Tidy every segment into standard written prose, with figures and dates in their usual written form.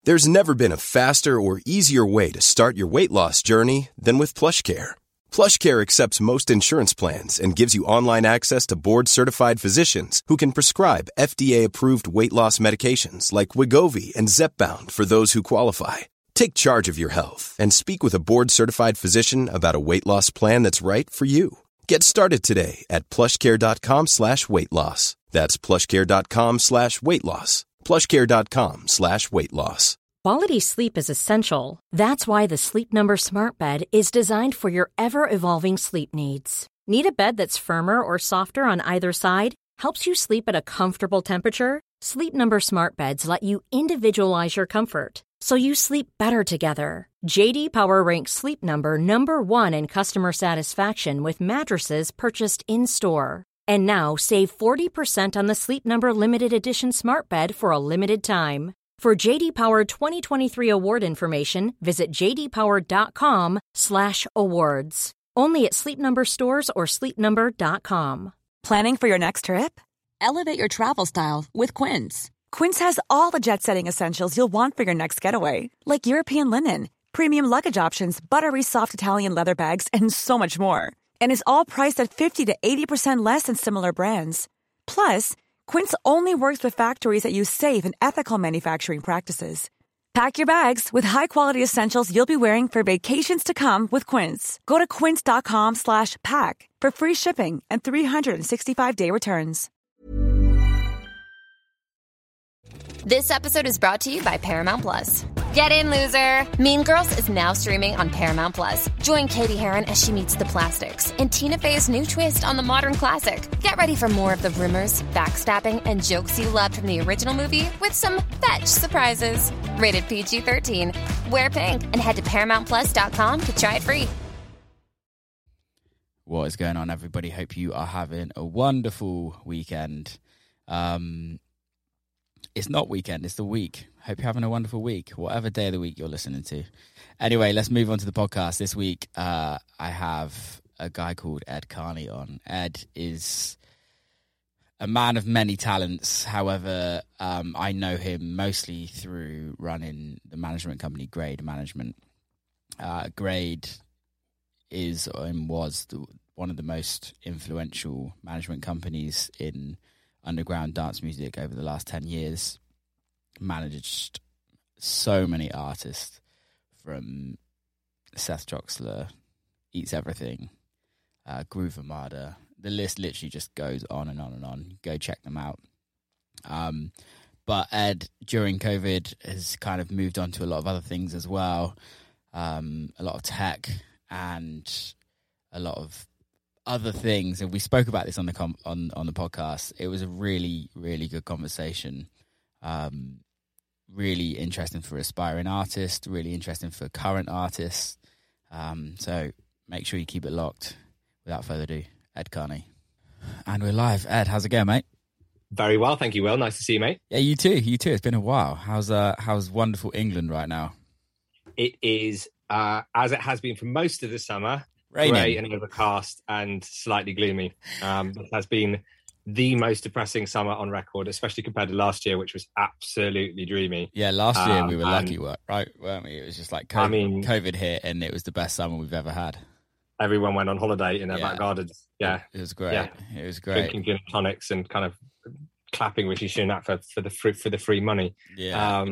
There's never been a faster or easier way to start your weight loss journey than with PlushCare. PlushCare accepts most insurance plans and gives you online access to board-certified physicians who can prescribe FDA-approved weight loss medications like Wegovy and Zepbound for those who qualify. Take charge of your health and speak with a board-certified physician about a weight loss plan that's right for you. Get started today at plushcare.com/weight-loss. That's plushcare.com/weight-loss. plushcare.com/weight-loss. Quality sleep is essential. That's why the Sleep Number Smart Bed is designed for your ever-evolving sleep needs. Need a bed that's firmer or softer on either side? Helps you sleep at a comfortable temperature? Sleep Number Smart Beds let you individualize your comfort, so you sleep better together. J.D. Power ranks Sleep Number number 1 in customer satisfaction with mattresses purchased in-store. And now, save 40% on the Sleep Number Limited Edition Smart Bed for a limited time. For J.D. Power 2023 award information, visit jdpower.com/awards. Only at Sleep Number stores or sleepnumber.com. Planning for your next trip? Elevate your travel style with Quince. Quince has all the jet-setting essentials you'll want for your next getaway, like European linen, premium luggage options, buttery soft Italian leather bags, and so much more. And is all priced at 50 to 80% less than similar brands. Plus, Quince only works with factories that use safe and ethical manufacturing practices. Pack your bags with high-quality essentials you'll be wearing for vacations to come with Quince. Go to quince.com/pack for free shipping and 365-day returns. This episode is brought to you by Paramount Plus. Get in, loser! Mean Girls is now streaming on Paramount Plus. Join Katie Heron as she meets the plastics in Tina Fey's new twist on the modern classic. Get ready for more of the rumors, backstabbing, and jokes you loved from the original movie with some fetch surprises. Rated PG-13. Wear pink and head to ParamountPlus.com to try it free. What is going on, everybody? Hope you are having a wonderful weekend. It's not weekend, it's the week. Hope you're having a wonderful week, whatever day of the week you're listening to. Anyway, let's move on to the podcast. This week, I have a guy called Ed Carney on. Ed is a man of many talents. However, I know him mostly through running the management company Grade Management. Grade is and was one of the most influential management companies in underground dance music over the last 10 years. Managed so many artists, from Seth Troxler, Eats Everything, Groove Armada. The list literally just goes on and on and on. Go check them out. But Ed, during COVID, has kind of moved on to a lot of other things as well. A lot of tech and a lot of other things, and we spoke about this on the on the podcast. It was a really, really good conversation. Really interesting for aspiring artists, really interesting for current artists. So make sure you keep it locked. Without further ado, Ed Carney. And we're live. Ed, how's it going, mate? Very well, thank you, Will. Nice to see you, mate. Yeah, you too. You too. It's been a while. How's wonderful England right now? It is, as it has been for most of the summer, raining, grey and overcast and slightly gloomy. It has been the most depressing summer on record, especially compared to last year, which was absolutely dreamy. Yeah, last year we were lucky, right? Weren't we? It was just like COVID hit, and it was the best summer we've ever had. Everyone went on holiday in their back gardens. Yeah, it was great. Yeah. It was great. Drinking gin and tonics and kind of clapping Rishi Sunak for the free money. Yeah.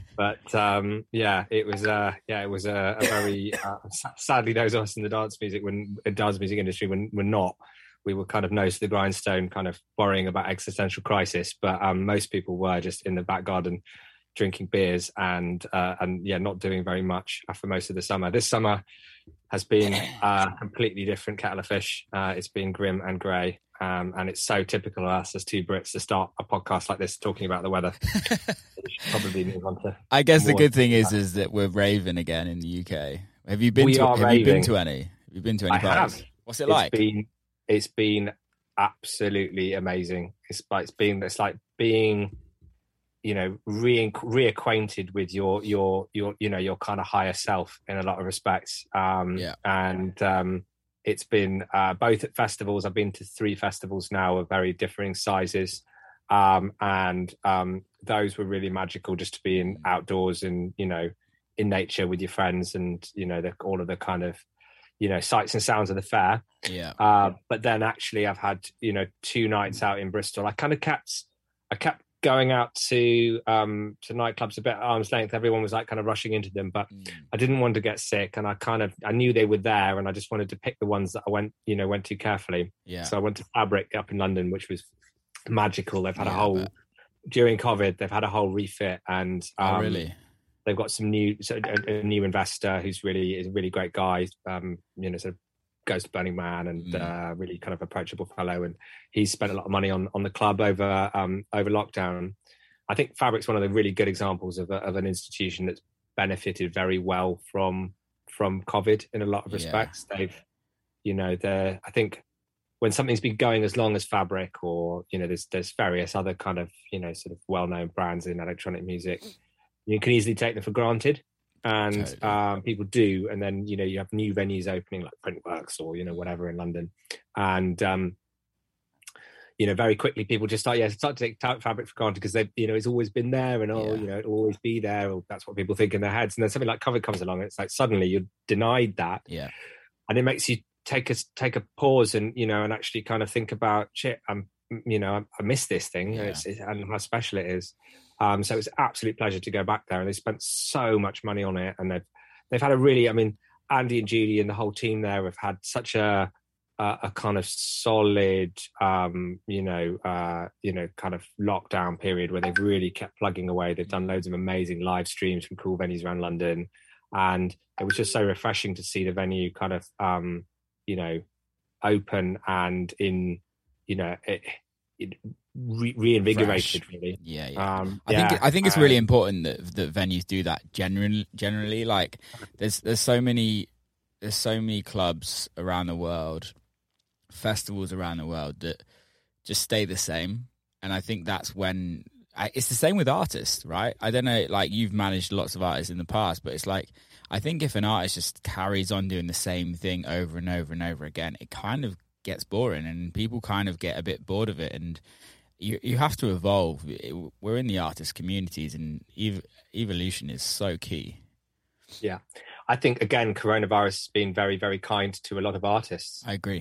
It was a very sadly, those of us in the dance music industry were not. We were kind of nose to the grindstone, kind of worrying about existential crisis. But most people were just in the back garden drinking beers and not doing very much for most of the summer. This summer has been a completely different kettle of fish. It's been grim and grey. And it's so typical of us as two Brits to start a podcast like this talking about the weather. We should probably move on to. I guess the good thing is that we're raving again in the UK. Have you been to any? Have you been to any parties? Have. What's it like? It's been absolutely amazing. It's like being, reacquainted with your kind of higher self in a lot of respects. It's been both at festivals. I've been to 3 festivals now of very differing sizes. and those were really magical, just to be in outdoors and, you know, in nature with your friends, and, you know, all of the kind of, you know, sights and sounds of the fair. But then actually I've had, you know, 2 nights out in Bristol. I kept going out to nightclubs a bit at arm's length. Everyone was like kind of rushing into them, but I didn't want to get sick, and I knew they were there, and I just wanted to pick the ones that I went to carefully. So I went to Fabric up in London, which was magical. They've had during COVID, they've had a whole refit, and really? They've got a new investor who's is a really great guy. You know, sort of goes to Burning Man, and really kind of approachable fellow. And he's spent a lot of money on the club over lockdown. I think Fabric's one of the really good examples of an institution that's benefited very well from COVID in a lot of respects. They've, you know, I think when something's been going as long as Fabric, or, you know, there's various other kind of, you know, sort of well-known brands in electronic music, you can easily take them for granted, and people do. And then, you know, you have new venues opening like Printworks or, you know, whatever in London, and you know, very quickly people just start to take Fabric for granted, because they, you know, it's always been there, and you know, it'll always be there, or that's what people think in their heads. And then something like COVID comes along, and it's like suddenly you're denied that, and it makes you take a pause, and, you know, and actually kind of think about, shit, I miss this thing, and how special it is. So it was an absolute pleasure to go back there, and they spent so much money on it, and they've had a really, I mean, Andy and Judy and the whole team there have had such a kind of solid, kind of lockdown period where they've really kept plugging away. They've done loads of amazing live streams from cool venues around London, and it was just so refreshing to see the venue kind of, open and in, you know, reinvigorated. Fresh. Really. I think it's really important that venues do that generally. Like there's so many clubs around the world, festivals around the world, that just stay the same. And I think that's when it's the same with artists, right? I don't know, like you've managed lots of artists in the past, but it's like, I think if an artist just carries on doing the same thing over and over and over again, it kind of gets boring, and people kind of get a bit bored of it. And you have to evolve. We're in the artist communities, and evolution is so key. Yeah. I think, again, coronavirus has been very, very kind to a lot of artists. I agree.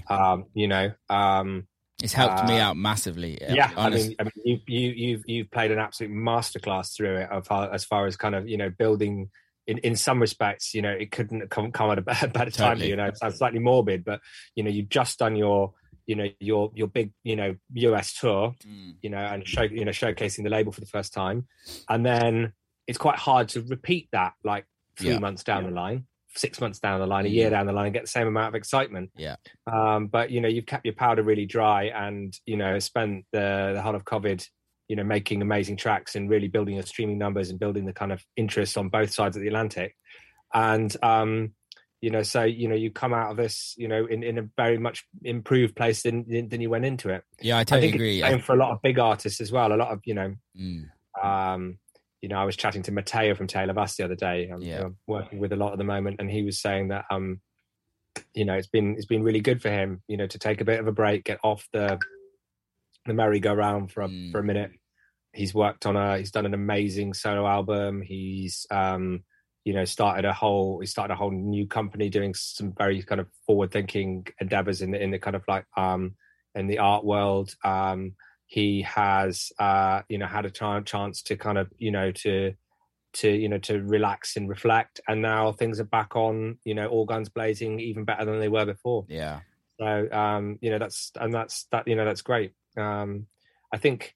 It's helped me out massively. Yeah, honestly. I mean, you've played an absolute masterclass through it as far as kind of, you know, building. In some respects, you know, it couldn't come at a better time. You know, it sounds slightly morbid, but, you know, you've just done your big, you know, US tour, you know, and showcasing the label for the first time, and then it's quite hard to repeat that like 3 months down the line, 6 months down the line, a year down the line, and get the same amount of excitement. But, you know, you've kept your powder really dry, and, you know, spent the whole of COVID, you know, making amazing tracks and really building your streaming numbers and building the kind of interest on both sides of the Atlantic. And, you know, so, you know, you come out of this, you know, in a very much improved place than you went into it. Yeah, I totally agree. And for a lot of big artists as well, a lot of, you know, you know, I was chatting to Matteo from Tale of Us the other day. I'm working with a lot at the moment, and he was saying that, you know, it's been really good for him, you know, to take a bit of a break, get off the merry-go-round for a minute. He's done an amazing solo album. He's you know, started a whole new company doing some very kind of forward-thinking endeavors in the kind of like in the art world. He has you know, had a chance to kind of, you know, to relax and reflect, and now things are back on, you know, all guns blazing, even better than they were before. So you know, that's great. I think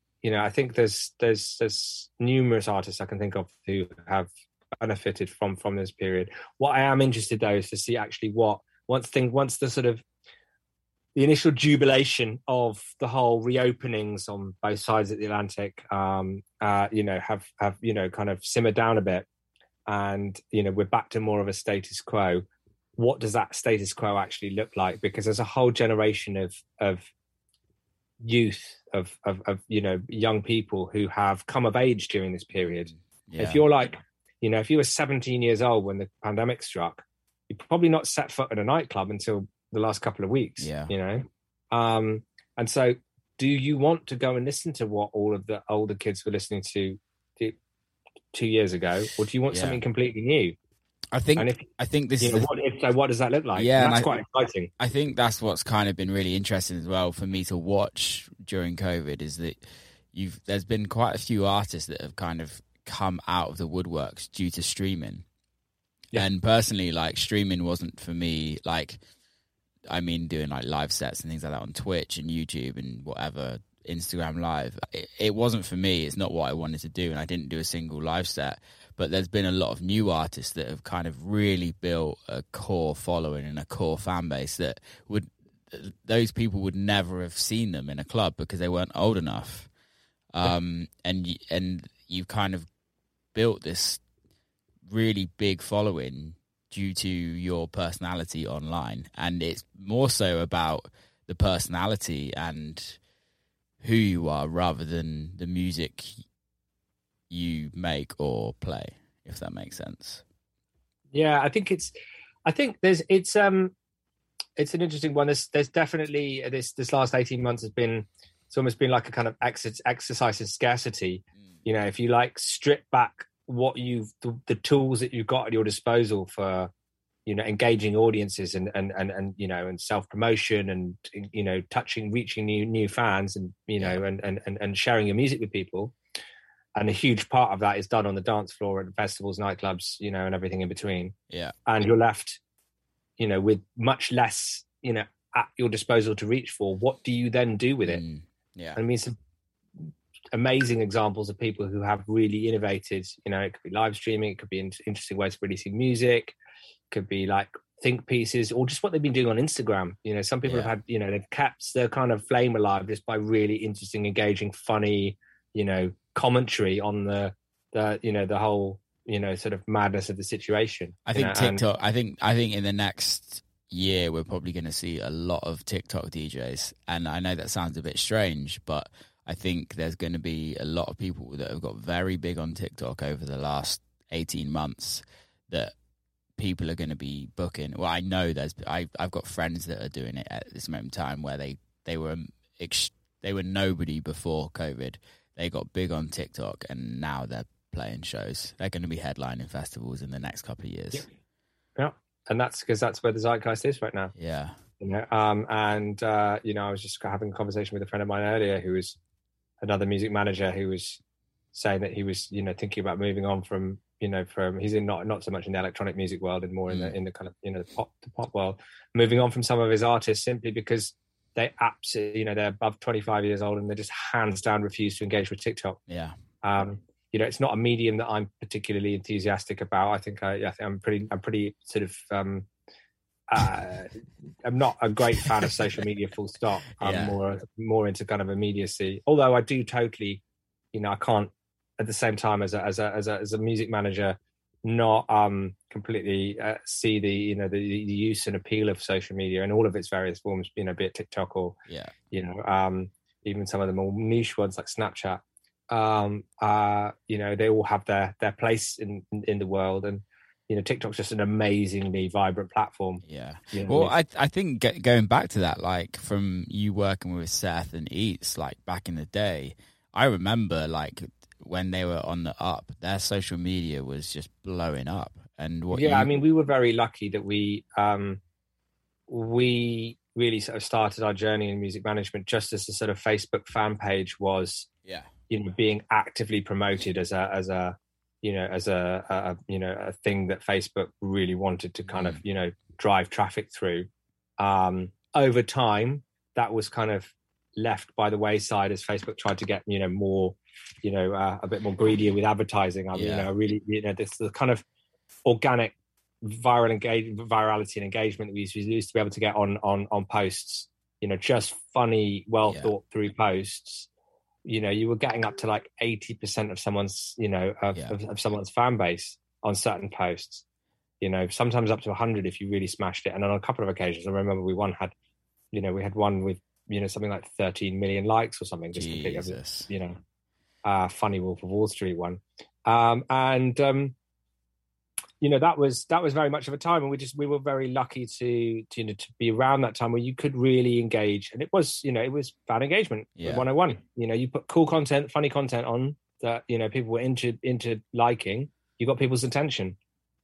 there's numerous artists I can think of who have benefited from this period. What I am interested though is to see actually once the sort of the initial jubilation of the whole reopenings on both sides of the Atlantic, you know, have you know, kind of simmered down a bit, and, you know, we're back to more of a status quo. What does that status quo actually look like? Because there's a whole generation of youth, of you know, young people who have come of age during this period. If you're like, you know, if you were 17 years old when the pandemic struck, you're probably not set foot in a nightclub until the last couple of weeks. You know, and so do you want to go and listen to what all of the older kids were listening to 2 years ago, or do you want something completely new? I think this is what does that look like? Yeah, and that's quite exciting. I think that's what's kind of been really interesting as well for me to watch during COVID, is that there's been quite a few artists that have kind of come out of the woodworks due to streaming. Yeah. And personally, like, streaming wasn't for me, like, I mean, doing like live sets and things like that on Twitch and YouTube and whatever, Instagram Live. It wasn't for me. It's not what I wanted to do, and I didn't do a single live set. But there's been a lot of new artists that have kind of really built a core following and a core fan base that those people would never have seen them in a club because they weren't old enough. And you've kind of built this really big following due to your personality online, and it's more so about the personality and who you are rather than the music you make or play, if that makes sense. Yeah, I think it's an interesting one. There's definitely this last 18 months it's almost been like a kind of exercise in scarcity. You know, if you like strip back what the tools that you've got at your disposal for, you know, engaging audiences and you know, and self-promotion and, you know, reaching new fans and, you know, and sharing your music with people. And a huge part of that is done on the dance floor at festivals, nightclubs, you know, and everything in between. Yeah. And you're left, you know, with much less, you know, at your disposal to reach for. What do you then do with it? Yeah. I mean, some amazing examples of people who have really innovated, you know, it could be live streaming, it could be interesting ways of releasing music, it could be like think pieces, or just what they've been doing on Instagram. You know, some people have had, you know, they've kept their kind of flame alive just by really interesting, engaging, funny, you know, commentary on the you know, the whole, you know, sort of madness of the situation. I think TikTok, I think in the next year we're probably going to see a lot of TikTok DJs, and I know that sounds a bit strange, but I think there's going to be a lot of people that have got very big on TikTok over the last 18 months that people are going to be booking. Well, I know I've got friends that are doing it at this moment in time where they were nobody before COVID. They got big on TikTok, and now they're playing shows. They're going to be headlining festivals in the next couple of years. Yeah, and that's because that's where the zeitgeist is right now. Yeah. You know, you know, I was just having a conversation with a friend of mine earlier who was another music manager who was saying that he was, you know, thinking about moving on from, you know, he's in not so much in the electronic music world and more in the kind of, you know, the pop world, moving on from some of his artists simply because they absolutely, you know, they're above 25 years old and they just hands down refuse to engage with TikTok. Yeah. You know, it's not a medium that I'm particularly enthusiastic about. I think I'm pretty sort of, I'm not a great fan of social media, full stop. I'm more into kind of immediacy. Although I do totally, you know, I can't at the same time as a music manager not completely see the, you know, the use and appeal of social media and all of its various forms, you know, be it TikTok or you know, even some of the more niche ones like Snapchat. You know, they all have their place in the world, and you know, TikTok's just an amazingly vibrant platform. Yeah. You know, well, I think going back to that, like from you working with Seth and Eats, like back in the day, I remember like when they were on the up, their social media was just blowing up. And I mean, we were very lucky that we really sort of started our journey in music management just as the sort of Facebook fan page was, you know, being actively promoted as a you know, as a you know, a thing that Facebook really wanted to kind of, you know, drive traffic through. Over time, that was kind of left by the wayside as Facebook tried to get, you know, more, you know, a bit more greedier with advertising. You know, really, you know, this the kind of organic virality and engagement that we used to be able to get on posts, you know, just funny, well thought through posts. You know, you were getting up to like 80% of someone's, you know, of someone's fan base on certain posts, you know, sometimes up to 100 if you really smashed it. And on a couple of occasions, I remember we had one with, you know, something like 13 million likes or something, just completely, you know, Funny Wolf of Wall Street one. that was very much of a time, and we were very lucky to be around that time where you could really engage, and it was fan engagement 101. You put cool content, funny content on that people were into liking, you got people's attention,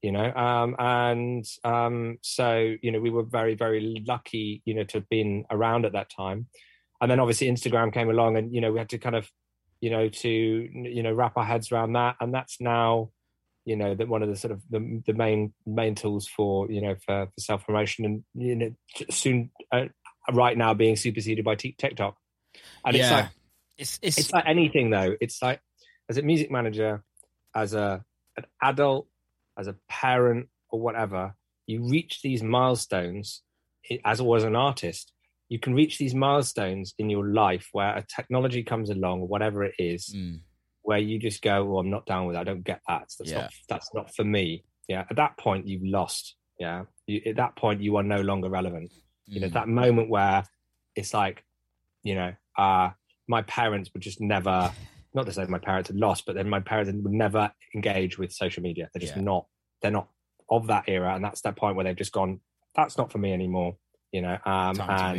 so we were very, very lucky to have been around at that time. And then obviously Instagram came along, and we had to kind of wrap our heads around that, and that's now that one of the sort of the main tools for for self-promotion, and soon right now being superseded by TikTok. And it's like anything though. It's like, as a music manager, as an adult, as a parent, or whatever, you reach these milestones. As always, an artist, you can reach these milestones in your life where a technology comes along, or whatever it is, where you just go, "Well, I'm not down with that. I don't get that. That's not for me." Yeah. At that point, you've lost. Yeah. At that point, you are no longer relevant. That moment where it's like, my parents would just never. Not to say my parents had lost, but then my parents would never engage with social media. They're just not. They're not of that era, and that's that point where they've just gone. That's not for me anymore. And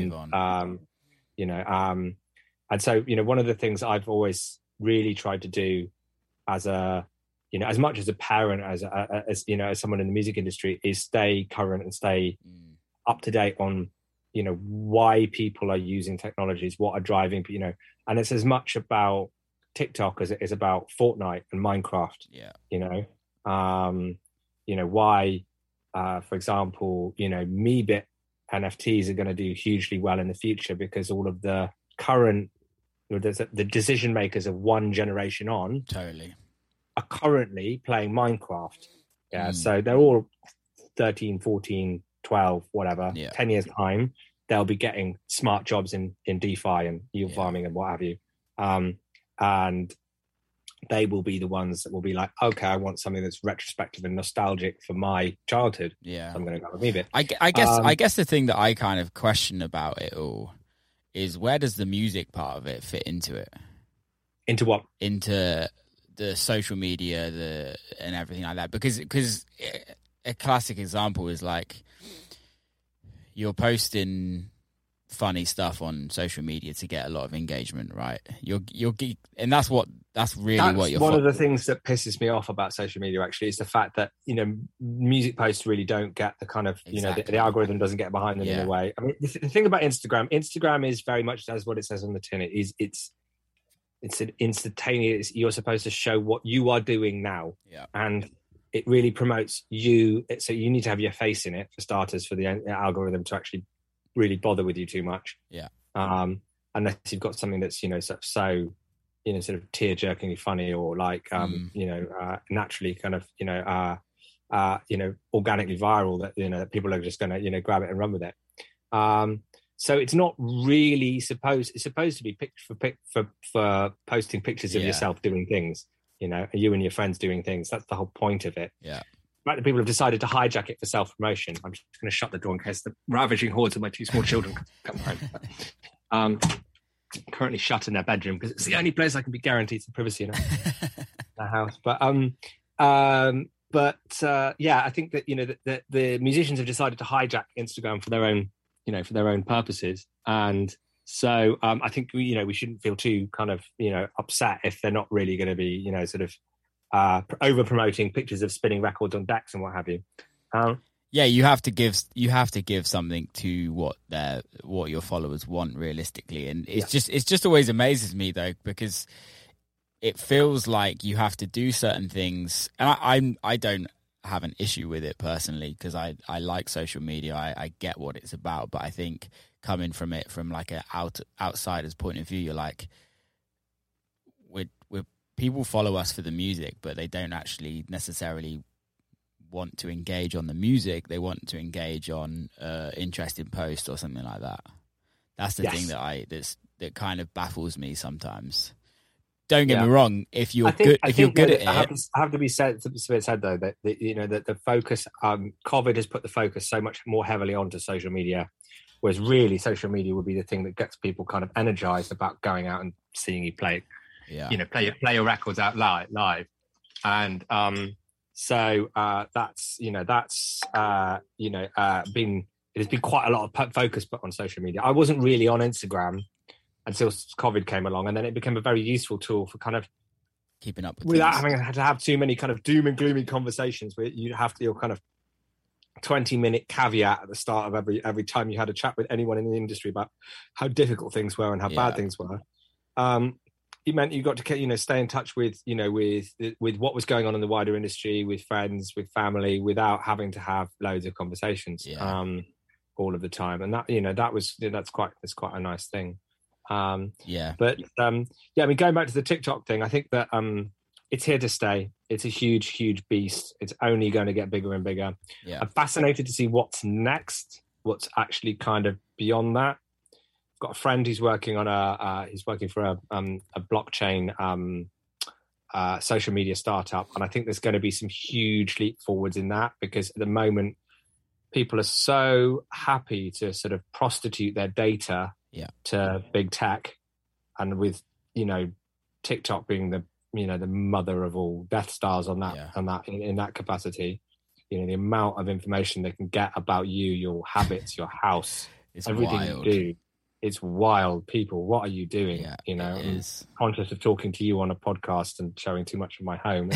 so one of the things I've always really tried to do as a as much as a parent as someone in the music industry is stay current and stay up to date on why people are using technologies, what are driving, and it's as much about TikTok as it is about Fortnite and Minecraft. Why for example Meebit NFTs are going to do hugely well in the future, because all of the current the decision makers of one generation on are currently playing Minecraft. So they're all 13, 14, 12, whatever. 10 years time they'll be getting smart jobs in DeFi and yield farming and what have you, and they will be the ones that will be like, okay, I want something that's retrospective and nostalgic for my childhood. So I'm going to go with Meebit. I guess the thing that I kind of question about it all is, where does the music part of it fit into it? Into what? Into the social media, and everything like that. Because a classic example is like, you're posting funny stuff on social media to get a lot of engagement, right? And that's what you're one of the things that pisses me off about social media actually is the fact that music posts really don't get the kind of the algorithm doesn't get behind them in a way. I mean, the thing about Instagram is very much as what it says on the tin. It's an instantaneous. You're supposed to show what you are doing now, and it really promotes you. So you need to have your face in it for starters, for the algorithm to actually really bother with you too much. Unless you've got something that's so sort of tear-jerkingly funny, or like naturally kind of organically viral, that that people are just going to grab it and run with it. So it's not really supposed. It's supposed to be for posting pictures of yourself doing things. You and your friends doing things. That's the whole point of it. Right, the people have decided to hijack it for self-promotion. I'm just going to shut the door in case the ravaging hordes of my two small children come home. Currently shut in their bedroom because it's the only place I can be guaranteed some privacy in the house. But I think that that the musicians have decided to hijack Instagram for their own purposes, and so I think we shouldn't feel too kind of upset if they're not really going to be sort of over promoting pictures of spinning records on decks and what have you. You have to give something to what your followers want realistically, and it's just always amazes me though, because it feels like you have to do certain things, and I don't have an issue with it personally, because I like social media. I get what it's about, but I think coming from like an outsider's point of view, you're like, we're people follow us for the music, but they don't actually necessarily want to engage on the music. They want to engage on interesting post or something like that. That's the thing that kind of baffles me sometimes. Don't get me wrong. If you're good at it, I have to be said though that the focus. COVID has put the focus so much more heavily onto social media, whereas really social media would be the thing that gets people kind of energized about going out and seeing you play. Play your records out live, and So that's there's been quite a lot of focus put on social media. I wasn't really on Instagram until COVID came along, and then it became a very useful tool for kind of keeping up with without things. having to have too many kind of doom and gloomy conversations where you have your kind of 20-minute caveat at the start of every time you had a chat with anyone in the industry about how difficult things were and how bad things were. It meant you got to stay in touch with what was going on in the wider industry, with friends, with family, without having to have loads of conversations all of the time. And that's quite a nice thing. But going back to the TikTok thing, I think that it's here to stay. It's a huge beast. It's only going to get bigger and bigger. Yeah. I'm fascinated to see what's next, what's actually kind of beyond that. I've got a friend who's working on he's working for a blockchain social media startup, and I think there's going to be some huge leap forwards in that, because at the moment people are so happy to sort of prostitute their data to big tech, and with TikTok being the mother of all Death Stars on that and that in that capacity, the amount of information they can get about you, your habits, your house, everything wild. You do. It's wild. People, what are you doing? I'm conscious of talking to you on a podcast and showing too much of my home.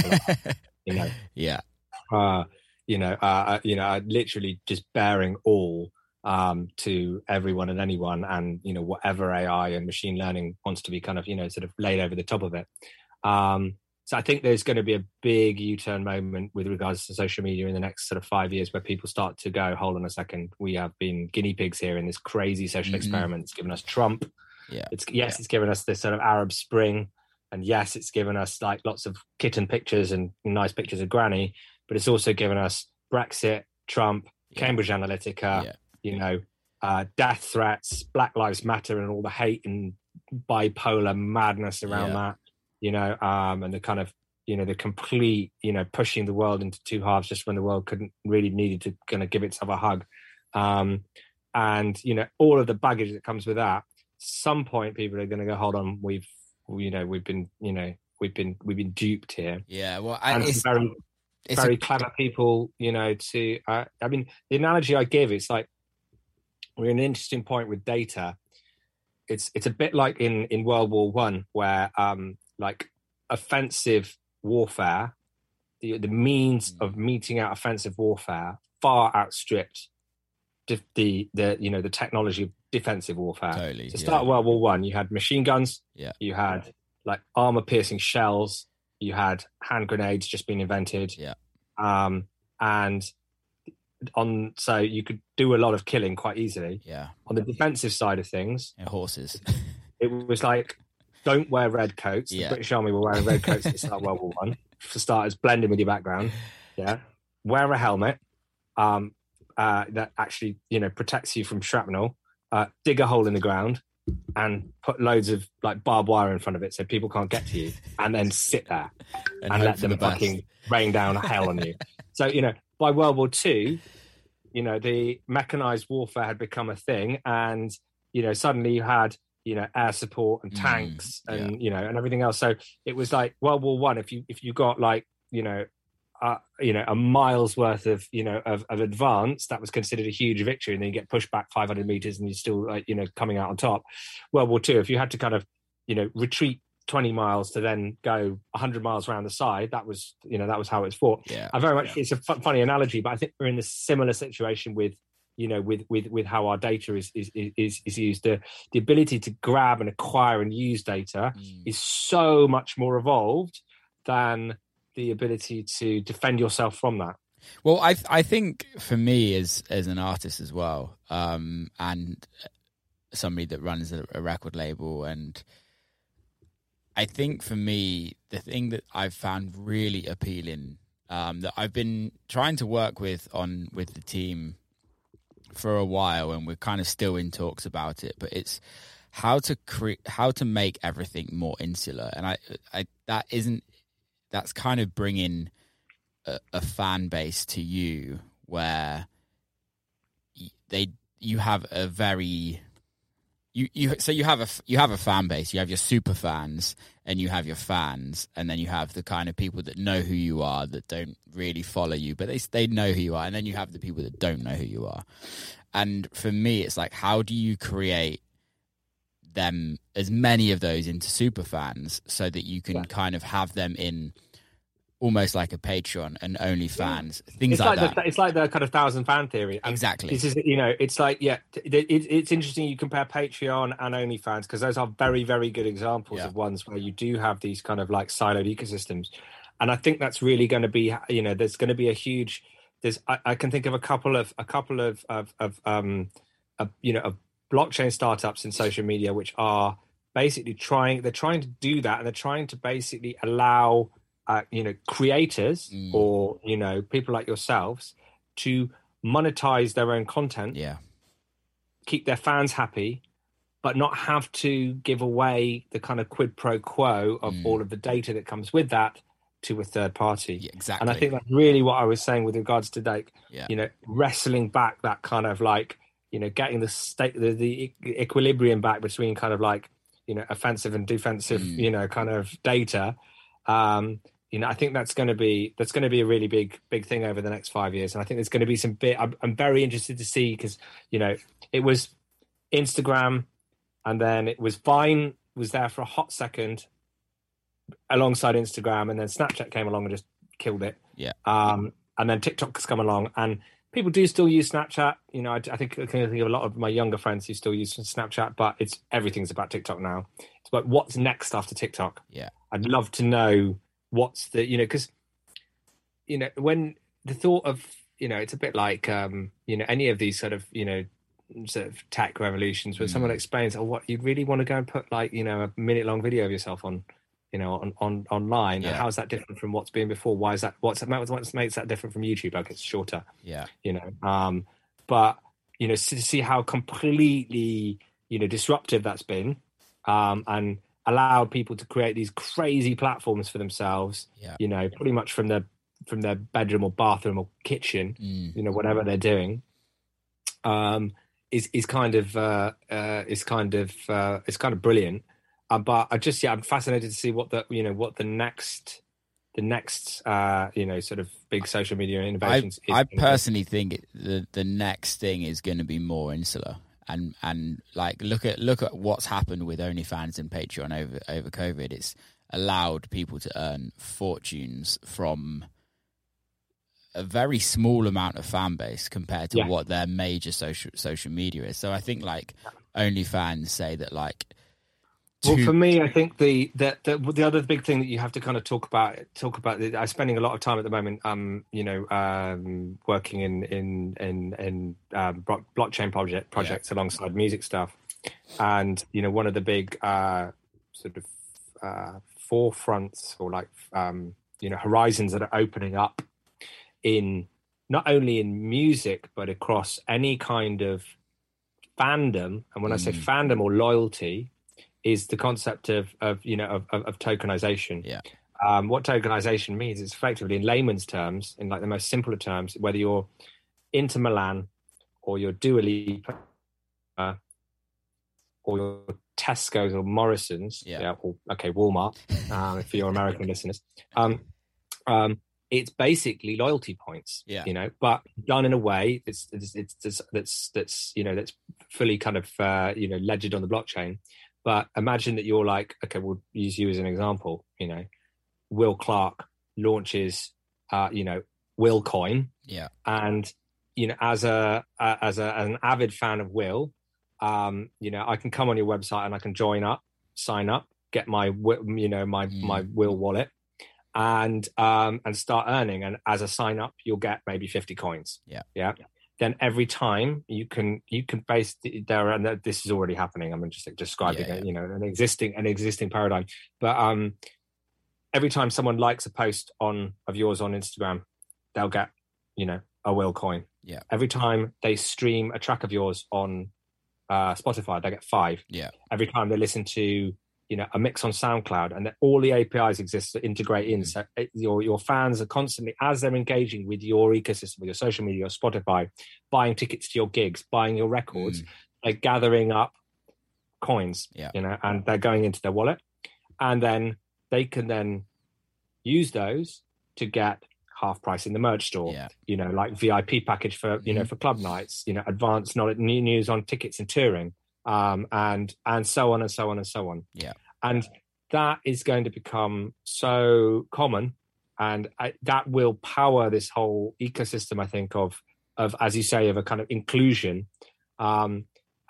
Literally just bearing all to everyone and anyone, and whatever AI and machine learning wants to be kind of sort of laid over the top of it. So I think there's going to be a big U-turn moment with regards to social media in the next sort of 5 years, where people start to go, hold on a second, we have been guinea pigs here in this crazy social experiment. It's given us Trump. It's given us this sort of Arab Spring, and yes, it's given us like lots of kitten pictures and nice pictures of Granny, but it's also given us Brexit, Trump, Cambridge Analytica, death threats, Black Lives Matter, and all the hate and bipolar madness around that. And the kind of, the complete, pushing the world into two halves just when the world needed to kind of give itself a hug. And, all of the baggage that comes with that, some point people are going to go, hold on, we've been duped here. Yeah. Well, it's very clever people, the analogy I give, it's like, we're in an interesting point with data. It's a bit like in World War I, where, like offensive warfare, the means of meting out offensive warfare far outstripped the technology of defensive warfare. Totally, to start World War I, you had machine guns, you had like armor piercing shells, you had hand grenades just being invented, so you could do a lot of killing quite easily. On the defensive side of things, horses, it was like, don't wear red coats. The British Army were wearing red coats at the start of World War I. For starters, blend in with your background. Wear a helmet that actually, protects you from shrapnel. Dig a hole in the ground and put loads of like barbed wire in front of it so people can't get to you. And then sit there and let them fucking rain down hell on you. So, by World War II, the mechanized warfare had become a thing, and suddenly you had air support and tanks and and everything else. So it was like World War I. If you got like a mile's worth of of advance, that was considered a huge victory, and then you get pushed back 500 meters and you're still like coming out on top. World War II, if you had to kind of retreat 20 miles to then go 100 miles around the side, that was how it's fought. I very much it's a funny analogy, but I think we're in a similar situation with with how our data is used. The ability to grab and acquire and use data is so much more evolved than the ability to defend yourself from that. Well, I think for me as an artist as well, and somebody that runs a record label, and I think for me the thing that I've found really appealing, that I've been trying to work with the team for a while, and we're kind of still in talks about it, but it's how to make everything more insular. And that's kind of bringing a fan base to you where you have a very you have a fan base. You have your super fans, and you have your fans, and then you have the kind of people that know who you are that don't really follow you, but they know who you are, and then you have the people that don't know who you are. And for me, it's like, how do you create them, as many of those, into super fans so that you can kind of have them in almost like a Patreon and OnlyFans, things like that. It's like the kind of 1,000 fan theory. And exactly. This is, it's like, it's interesting you compare Patreon and OnlyFans, because those are very, very good examples of ones where you do have these kind of like siloed ecosystems. And I think that's really going to be, there's going to be a huge, I can think of a couple of blockchain startups in social media, which are basically trying to do that. And they're trying to basically allow, creators or, people like yourselves to monetize their own content, keep their fans happy, but not have to give away the kind of quid pro quo of all of the data that comes with that to a third party. Yeah, exactly. And I think that's really what I was saying with regards to like, wrestling back that kind of like, getting the equilibrium back between kind of like, offensive and defensive, kind of data. I think that's going to be a really big thing over the next 5 years. And I think there's going to be some bit, I'm very interested to see, because, it was Instagram, and then it was Vine was there for a hot second alongside Instagram, and then Snapchat came along and just killed it. Yeah. And then TikTok has come along, and people do still use Snapchat. I think of a lot of my younger friends who still use Snapchat, but everything's about TikTok now. It's about what's next after TikTok. Yeah. I'd love to know what's the, because, when the thought of, it's a bit like, any of these sort of tech revolutions where someone explains, what you really want to go and put like, a minute long video of yourself on, online. Yeah. And how is that different from what's been before? Why is that? What makes that different from YouTube? Like, it's shorter. Yeah. But to see how completely disruptive that's been, and allowed people to create these crazy platforms for themselves. Yeah. Pretty much from their bedroom or bathroom or kitchen. Whatever they're doing, is kind of brilliant. But I'm fascinated to see what the next sort of big social media innovations. I personally think the next thing is going to be more insular, and like look at what's happened with OnlyFans and Patreon over COVID. It's allowed people to earn fortunes from a very small amount of fan base compared to what their major social media is. So I think like OnlyFans say that like. Well, for me, I think the other big thing that you have to kind of talk about. I'm spending a lot of time at the moment, working in blockchain projects alongside music stuff, and one of the big sort of forefronts or like horizons that are opening up in not only in music but across any kind of fandom. And when I say fandom or loyalty, is the concept of tokenization. Yeah. What tokenization means is effectively, in layman's terms, in like the most simpler terms, whether you're into Milan or you're Dua Lipa or your Tesco's or Morrison's, or Walmart, for your American listeners, it's basically loyalty points. Yeah. But done in a way that's fully kind of ledgered on the blockchain. But imagine that you're like, okay, we'll use you as an example. Will Clark launches, Will Coin. Yeah. And, as an avid fan of Will, I can come on your website and I can sign up, get my Will wallet, and start earning. And as a sign up, you'll get maybe 50 coins. Yeah. Yeah. Then every time you can base there, and this is already happening. I'm just describing an existing paradigm. But every time someone likes a post of yours on Instagram, they'll get a Will coin. Yeah. Every time they stream a track of yours on Spotify, they get 5. Yeah. Every time they listen to a mix on SoundCloud, and all the APIs exist to integrate in. So your fans are constantly, as they're engaging with your ecosystem, with your social media, your Spotify, buying tickets to your gigs, buying your records, they're gathering up coins, Yeah. and they're going into their wallet, and then they can then use those to get half price in the merch store, like VIP package for, for club nights, advanced knowledge, new news on tickets and touring, and so on and so on and so on. Yeah. And that is going to become so common, and that will power this whole ecosystem, I think, of, as you say, of a kind of inclusion, and,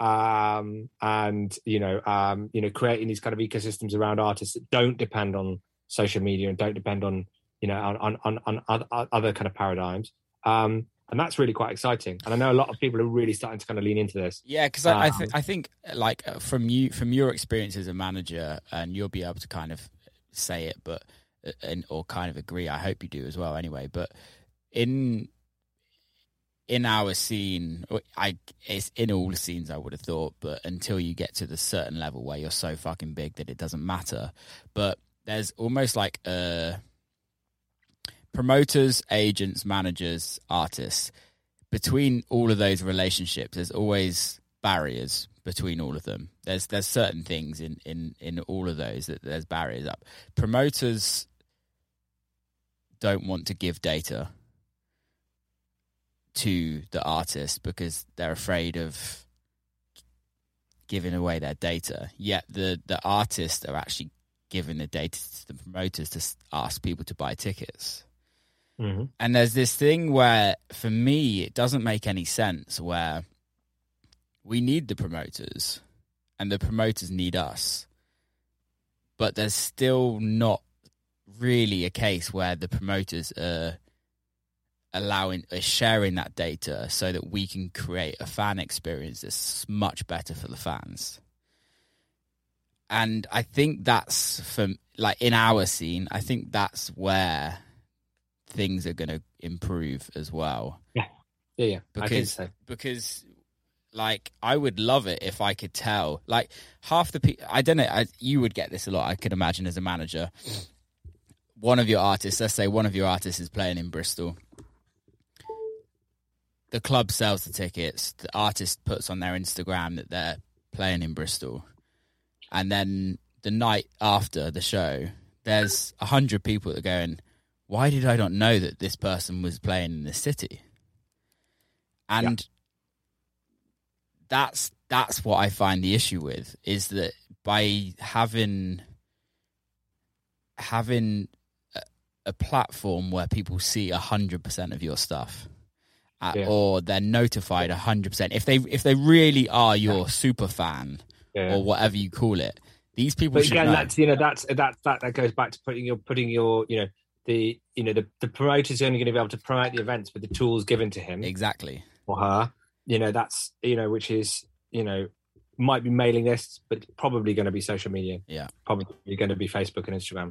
creating these kind of ecosystems around artists that don't depend on social media and don't depend on, on other kind of paradigms. And that's really quite exciting. And I know a lot of people are really starting to kind of lean into this. Yeah, because I think like from your experience as a manager, and you'll be able to kind of say it, but or kind of agree. I hope you do as well. Anyway, but in our scene, it's in all the scenes, I would have thought, but until you get to the certain level where you're so fucking big that it doesn't matter. But there's almost like promoters, agents, managers, artists. Between all of those relationships, there's always barriers between all of them. There's certain things in all of those that there's barriers up. Promoters don't want to give data to the artist because they're afraid of giving away their data. Yet the artists are actually giving the data to the promoters to ask people to buy tickets. Mm-hmm. And there's this thing where, for me, it doesn't make any sense, where we need the promoters and the promoters need us. But there's still not really a case where the promoters are sharing that data so that we can create a fan experience that's much better for the fans. And I think that's, in our scene, I think that's where things are going to improve as well. Yeah. Because, I think so. Because, I would love it if I could tell, half the people, I don't know, you would get this a lot, I could imagine, as a manager. One of your artists, let's say one of your artists is playing in Bristol. The club sells the tickets. The artist puts on their Instagram that they're playing in Bristol. And then the night after the show, there's 100 people that are going, why did I not know that this person was playing in this city? And that's what I find the issue with, is that by having a platform where people see 100% of your stuff, or they're notified 100%, if they really are your super fan or whatever you call it, these people should know. That goes back to putting your the promoter's only going to be able to promote the events with the tools given to him, exactly, or her. That's which is might be mailing lists, but it's probably going to be social media. Yeah, probably going to be Facebook and Instagram.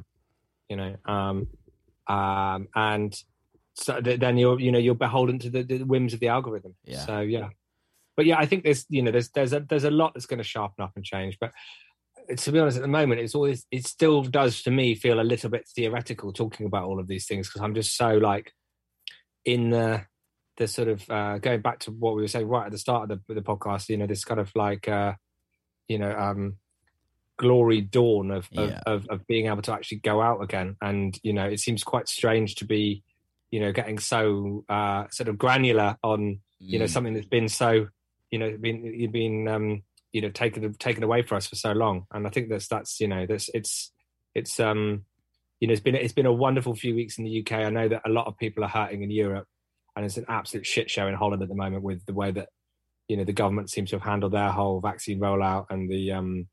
And so then you're beholden to the whims of the algorithm. Yeah. So but I think there's a lot that's going to sharpen up and change. But to be honest, at the moment, it still does, to me, feel a little bit theoretical talking about all of these things, because I'm just so in the sort of going back to what we were saying right at the start of the podcast. This kind of glory dawn of being able to actually go out again, and it seems quite strange to be getting so sort of granular on something that's been so been taken away for us for so long. And I think it's been a wonderful few weeks in the UK. I know that a lot of people are hurting in Europe, and it's an absolute shit show in Holland at the moment with the way that the government seems to have handled their whole vaccine rollout and the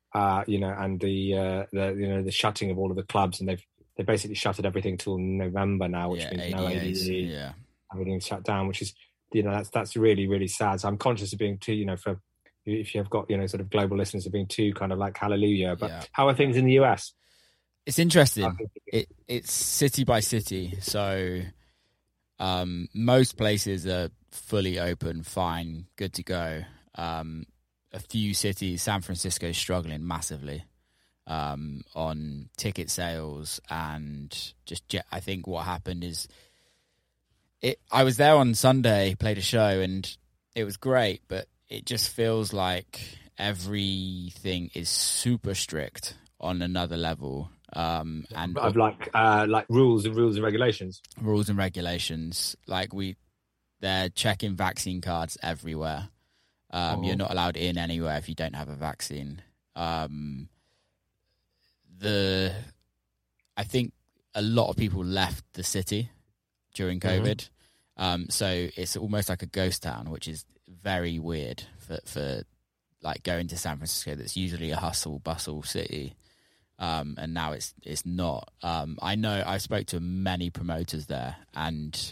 the shutting of all of the clubs, and they've basically shuttered everything till November now, which means no ADE, everything's shut down, which is that's really, really sad. So I'm conscious of being too, for if you have got sort of global listeners, of being too kind of hallelujah. But how are things in the US? It's interesting. It's city by city. So most places are fully open, fine, good to go. A few cities, San Francisco is struggling massively on ticket sales, and I think what happened is I was there on Sunday, played a show, and it was great, but it just feels like everything is super strict on another level. And of like rules and regulations. Rules and regulations. Like they're checking vaccine cards everywhere. You're not allowed in anywhere if you don't have a vaccine. I think a lot of people left the city during COVID. So it's almost like a ghost town, which is very weird for like going to San Francisco. That's usually a hustle bustle city. And now it's not. I know I spoke to many promoters there, and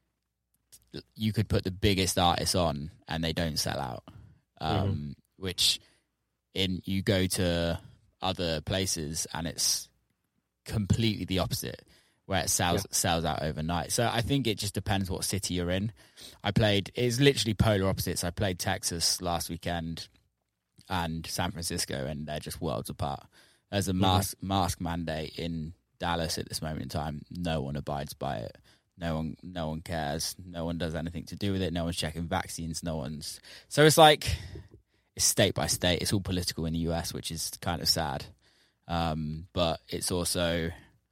you could put the biggest artists on and they don't sell out. Which you go to other places and it's completely the opposite, where it sells out overnight. So I think it just depends what city you're in. It's literally polar opposites. I played Texas last weekend and San Francisco, and they're just worlds apart. There's a mask mandate in Dallas at this moment in time. No one abides by it. No one cares. No one does anything to do with it. No one's checking vaccines. So it's like it's state by state. It's all political in the US, which is kind of sad. But it's also,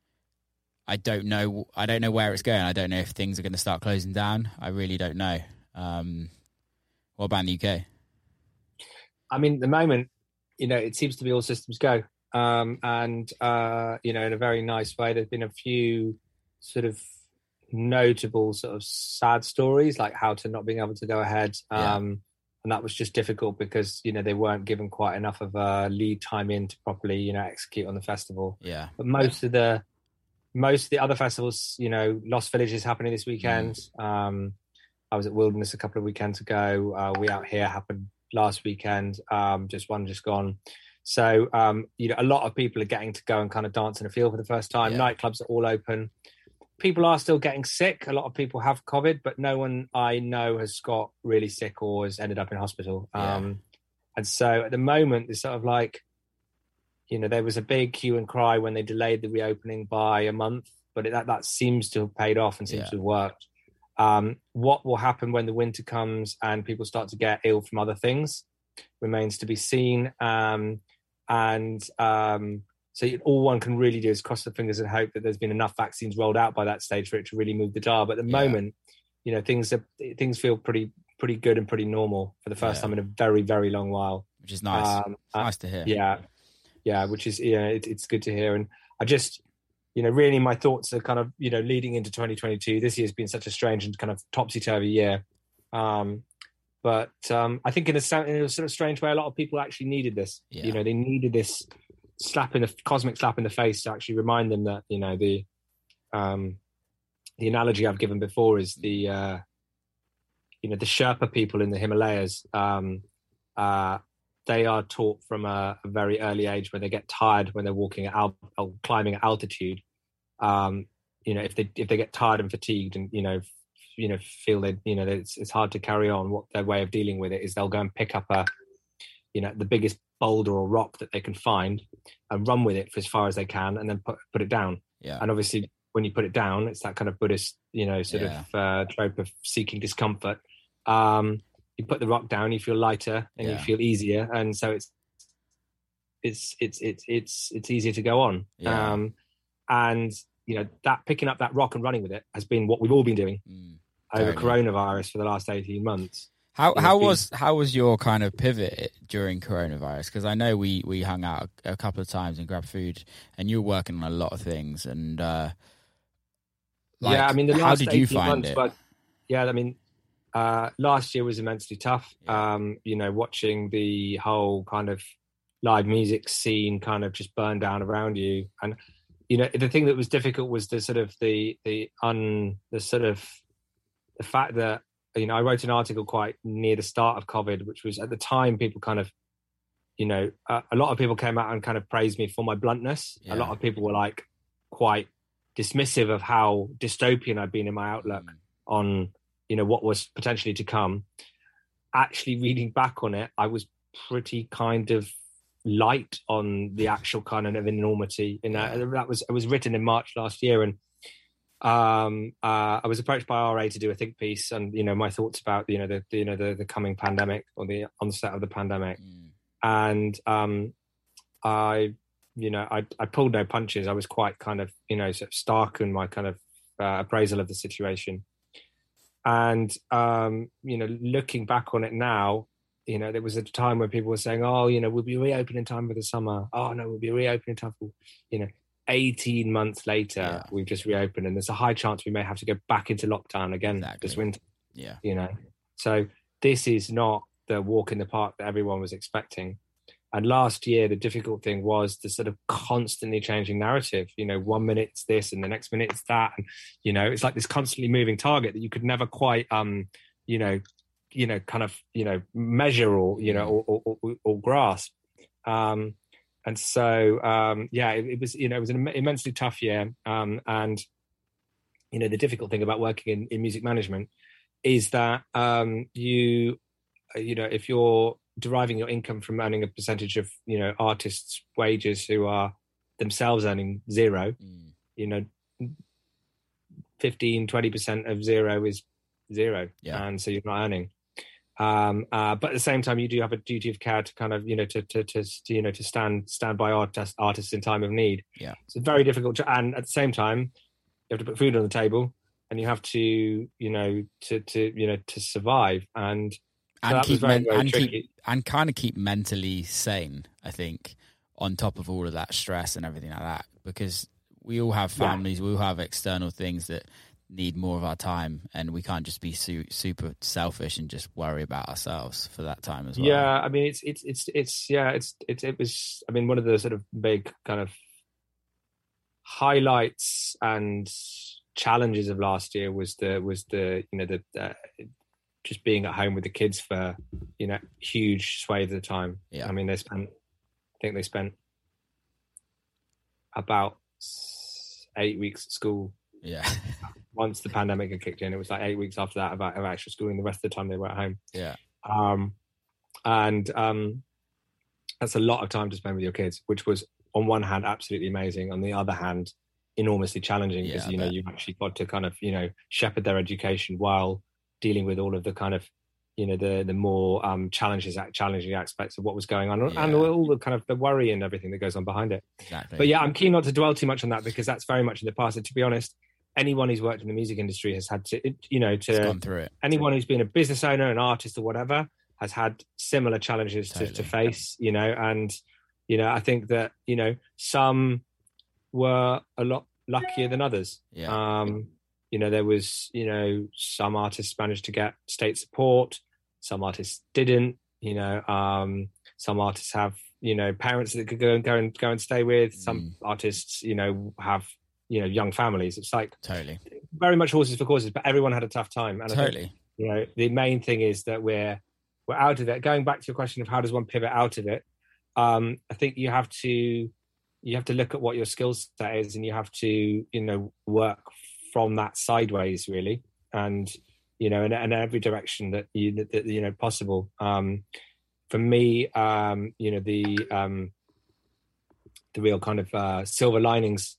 I don't know where it's going. I don't know if things are going to start closing down. I really don't know. What about in the UK? I mean, at the moment, it seems to be all systems go. In a very nice way. There's been a few sort of notable sort of sad stories, like how to not being able to go ahead. And that was just difficult because, they weren't given quite enough of a lead time in to properly, execute on the festival. Yeah. But most of the other festivals, Lost Village is happening this weekend. I was at Wilderness a couple of weekends ago. We Out Here happened last weekend. Just gone. So, a lot of people are getting to go and kind of dance in a field for the first time. Yeah. Nightclubs are all open. People are still getting sick. A lot of people have COVID, but no one I know has got really sick or has ended up in hospital. Yeah. And so at the moment, it's sort of like, there was a big hue and cry when they delayed the reopening by a month, but that seems to have paid off and seems to have worked. What will happen when the winter comes and people start to get ill from other things remains to be seen. So all one can really do is cross the fingers and hope that there's been enough vaccines rolled out by that stage for it to really move the dial. But at the moment, things feel pretty good and pretty normal for the first time in a very, very long while. Which is nice. Nice to hear. Yeah, which is, it's good to hear. And I just, really my thoughts are kind of, leading into 2022. This year's been such a strange and kind of topsy-turvy year. But I think in a sort of strange way, a lot of people actually needed this. Yeah. They needed this cosmic slap in the face to actually remind them that, the analogy I've given before is the Sherpa people in the Himalayas. They are taught from a very early age when they get tired when they're walking climbing at altitude. If they get tired and fatigued and feel that it's hard to carry on, what their way of dealing with it is they'll go and pick up the biggest boulder or rock that they can find and run with it for as far as they can and then put it down. Yeah. And obviously when you put it down, it's that kind of Buddhist trope of seeking discomfort. You put the rock down, you feel lighter and you feel easier, and so it's easier to go on. Yeah. And that picking up that rock and running with it has been what we've all been doing over coronavirus for the last 18 months. How was your kind of pivot during coronavirus? Because I know we hung out a couple of times and grabbed food, and you were working on a lot of things. And the last how did you find it? But last year was immensely tough. Yeah. Watching the whole kind of live music scene kind of just burn down around you, and the thing that was difficult was the sort of the fact that. I wrote an article quite near the start of COVID, which was at the time people kind of, a lot of people came out and kind of praised me for my bluntness. Yeah. A lot of people were like quite dismissive of how dystopian I'd been in my outlook on, what was potentially to come. Actually reading back on it, I was pretty kind of light on the actual kind of enormity in that. It was written in March last year, and I was approached by RA to do a think piece, and my thoughts about the coming pandemic or the onset of the pandemic. And I pulled no punches. I was quite kind of, sort of stark in my kind of appraisal of the situation. And, looking back on it now, there was a time when people were saying, oh, we'll be reopening in time for the summer. Oh, no, we'll be reopening in time for, 18 months later, we've just reopened. And there's a high chance we may have to go back into lockdown again this winter. Yeah. So this is not the walk in the park that everyone was expecting. And last year, the difficult thing was the sort of constantly changing narrative. 1 minute it's this and the next minute it's that. And, it's like this constantly moving target that you could never quite, measure or grasp. And so, it was an immensely tough year. And, the difficult thing about working in music management is that if you're deriving your income from earning a percentage of artists' wages who are themselves earning zero, 15-20% of zero is zero, and so you're not earning. But at the same time, you do have a duty of care to kind of to stand by artists in time of need. Yeah, it's very difficult and at the same time, you have to put food on the table, and you have to to survive and. So keep mentally sane, I think, on top of all of that stress and everything like that, because we all have families, we all have external things that need more of our time, and we can't just be super selfish and just worry about ourselves for that time as well. Yeah, I mean, it was. I mean, one of the sort of big kind of highlights and challenges of last year was the just being at home with the kids for, huge swathes of time. Yeah. I mean, they spent about 8 weeks at school. Yeah. Once the pandemic had kicked in, it was like 8 weeks after that of actual schooling. The rest of the time they were at home. Yeah. That's a lot of time to spend with your kids, which was on one hand absolutely amazing. On the other hand, enormously challenging because, you actually got to kind of, shepherd their education while dealing with all of the kind of, the more challenging aspects of what was going on and all the kind of the worry and everything that goes on behind it. Exactly. But I'm keen not to dwell too much on that because that's very much in the past. And to be honest, anyone who's worked in the music industry has had to, gone through it. Anyone who's been a business owner, an artist or whatever, has had similar challenges to face, and, I think that, some were a lot luckier than others. Yeah. There was, some artists managed to get state support, some artists didn't, some artists have, parents that could go and stay with, some artists, have, young families. It's like very much horses for courses, but everyone had a tough time. And I think, the main thing is that we're out of it. Going back to your question of how does one pivot out of it, I think you have to look at what your skill set is, and you have to, work from that sideways really, and in every direction that possible. For me, the real kind of silver linings,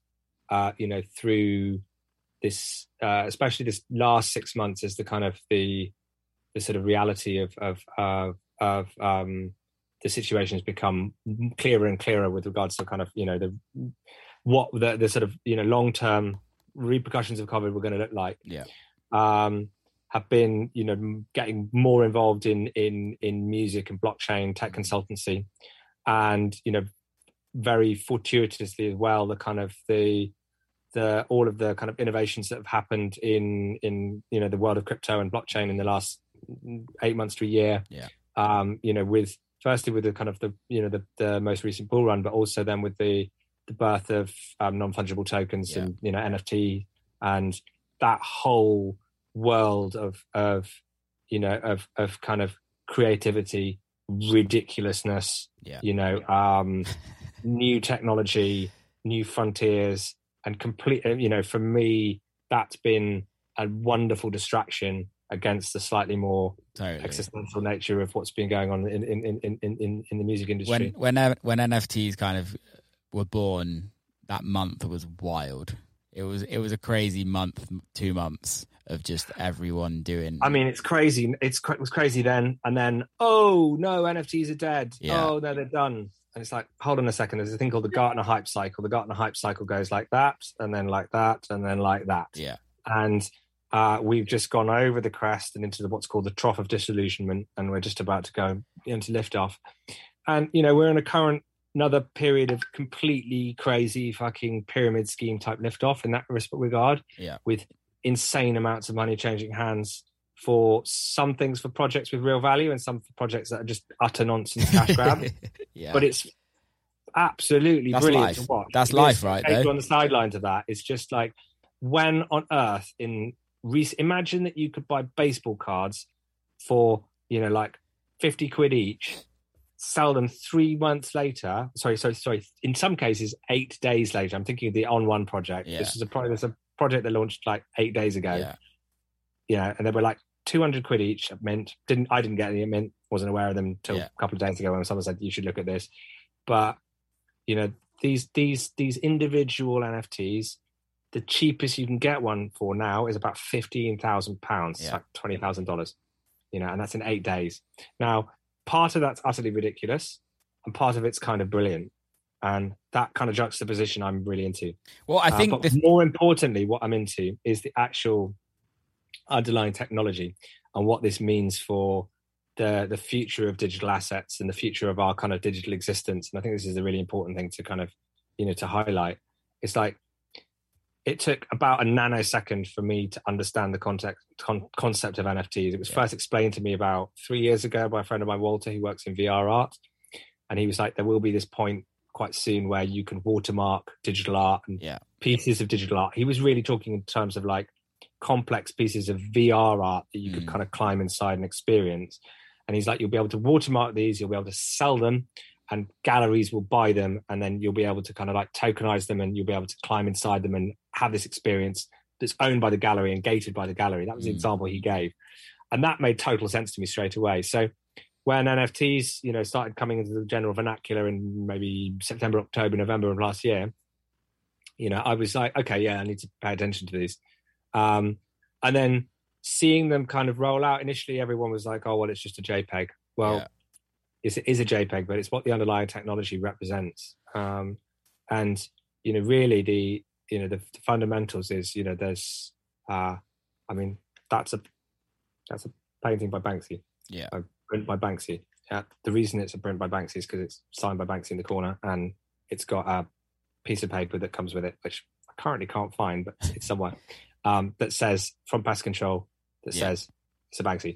through this, especially this last 6 months, is the kind of the sort of reality of the situation has become clearer and clearer with regards to kind of the sort of long-term repercussions of COVID were going to look like. Have been getting more involved in music and blockchain tech consultancy, and very fortuitously as well the kind of the all of the kind of innovations that have happened in the world of crypto and blockchain in the last 8 months to a year. With firstly with the kind of the most recent bull run, but also then with the birth of non-fungible tokens and NFT, and that whole world of kind of creativity, ridiculousness, new technology, new frontiers, and complete. For me, that's been a wonderful distraction against the slightly more existential nature of what's been going on in the music industry. When NFTs kind of were born, that month was wild. It was a crazy month, 2 months of just everyone doing. I mean, it's crazy. It was crazy then, and then oh no, NFTs are dead. Yeah. Oh no, they're done. And it's like, hold on a second. There's a thing called the Gartner hype cycle. The Gartner hype cycle goes like that, and then like that, and then like that. Yeah. And we've just gone over the crest and into what's called the trough of disillusionment, and we're just about to go into liftoff. And we're in another period of completely crazy fucking pyramid scheme type liftoff in that regard. Yeah. With insane amounts of money changing hands for some things for projects with real value and some for projects that are just utter nonsense cash grab. Yeah. But it's absolutely brilliant life. to watch. That's life, right? Though. On the sidelines of that, it's just like, when on earth imagine that you could buy baseball cards for like 50 quid each, sell them 3 months later. Sorry. In some cases, 8 days later. I'm thinking of the On One project. Yeah. This is a project that launched like 8 days ago. Yeah. And they were like 200 quid each at Mint. I didn't get any at Mint. Wasn't aware of them till a couple of days ago when someone said you should look at this. But these individual NFTs, the cheapest you can get one for now is about £15,000, like $20,000. And that's in 8 days. Now, part of that's utterly ridiculous, and part of it's kind of brilliant. And that kind of juxtaposition I'm really into. Well, I think but more importantly, what I'm into is the actual underlying technology and what this means for the future of digital assets and the future of our kind of digital existence. And I think this is a really important thing to kind of, to highlight. It's like, it took about a nanosecond for me to understand the concept of NFTs. It was first explained to me about 3 years ago by a friend of mine, Walter, who works in VR art. And he was like, there will be this point quite soon where you can watermark digital art and pieces of digital art. He was really talking in terms of like complex pieces of VR art that you could kind of climb inside and experience. And he's like, you'll be able to watermark these, you'll be able to sell them, and galleries will buy them, and then you'll be able to kind of like tokenize them, and you'll be able to climb inside them and have this experience that's owned by the gallery and gated by the gallery. That was the example he gave. And that made total sense to me straight away. So when NFTs, started coming into the general vernacular in maybe September, October, November of last year, I was like, okay, I need to pay attention to these. And then seeing them kind of roll out, initially everyone was like, oh, well, it's just a JPEG. Well, it is a JPEG, but it's what the underlying technology represents. And, really the fundamentals is, there's, that's a painting by Banksy. Yeah. A print by Banksy. The reason it's a print by Banksy is because it's signed by Banksy in the corner, and it's got a piece of paper that comes with it, which I currently can't find, but it's somewhere, that says from Pest Control, that says it's a Banksy.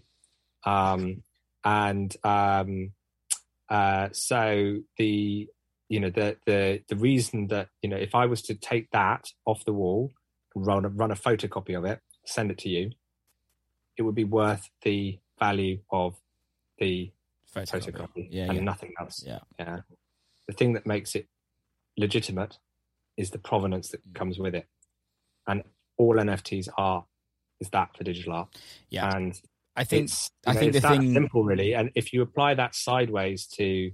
So the reason that, if I was to take that off the wall, run a photocopy of it, send it to you, it would be worth the value of the photocopy and nothing else. Yeah. The thing that makes it legitimate is the provenance that comes with it. And all NFTs is that for digital art. Yeah. And I think it's the that thing simple, really. And if you apply that sideways to,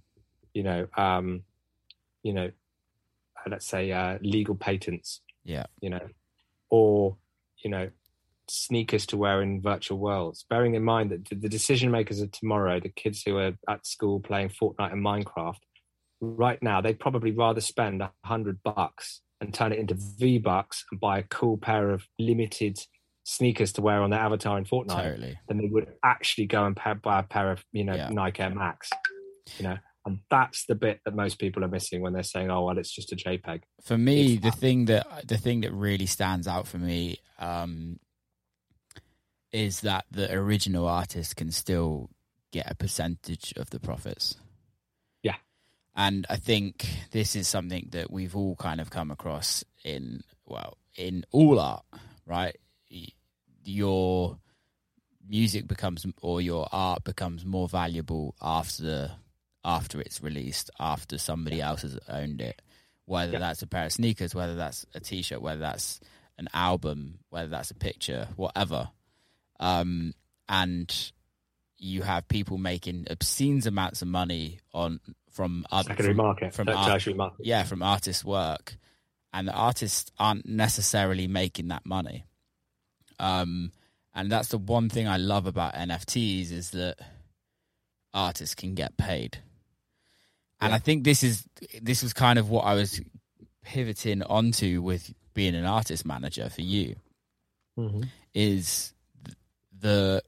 let's say legal patents, or sneakers to wear in virtual worlds, bearing in mind that the decision makers of tomorrow, the kids who are at school playing Fortnite and Minecraft, right now they'd probably rather spend $100 and turn it into V-Bucks and buy a cool pair of limited sneakers to wear on their avatar in Fortnite than they would actually go and buy a pair of Nike Air Max. And that's the bit that most people are missing when they're saying, oh well, it's just a JPEG. For me, the thing that really stands out for me is that the original artist can still get a percentage of the profits. Yeah. And I think this is something that we've all kind of come across in all art, right? Your music becomes, or your art becomes more valuable after it's released, after somebody else has owned it, whether that's a pair of sneakers, whether that's a t-shirt, whether that's an album, whether that's a picture, whatever. And you have people making obscene amounts of money from secondary market, from tertiary market. Yeah, from artist work. and the artists aren't necessarily making that money. And that's the one thing I love about NFTs is that artists can get paid. And I think this was kind of what I was pivoting onto with being an artist manager for you, is the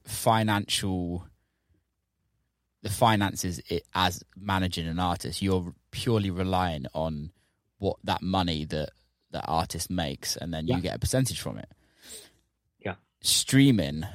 finances as managing an artist. You're purely relying on what that money that artist makes, and then you get a percentage from it. Yeah. Streaming.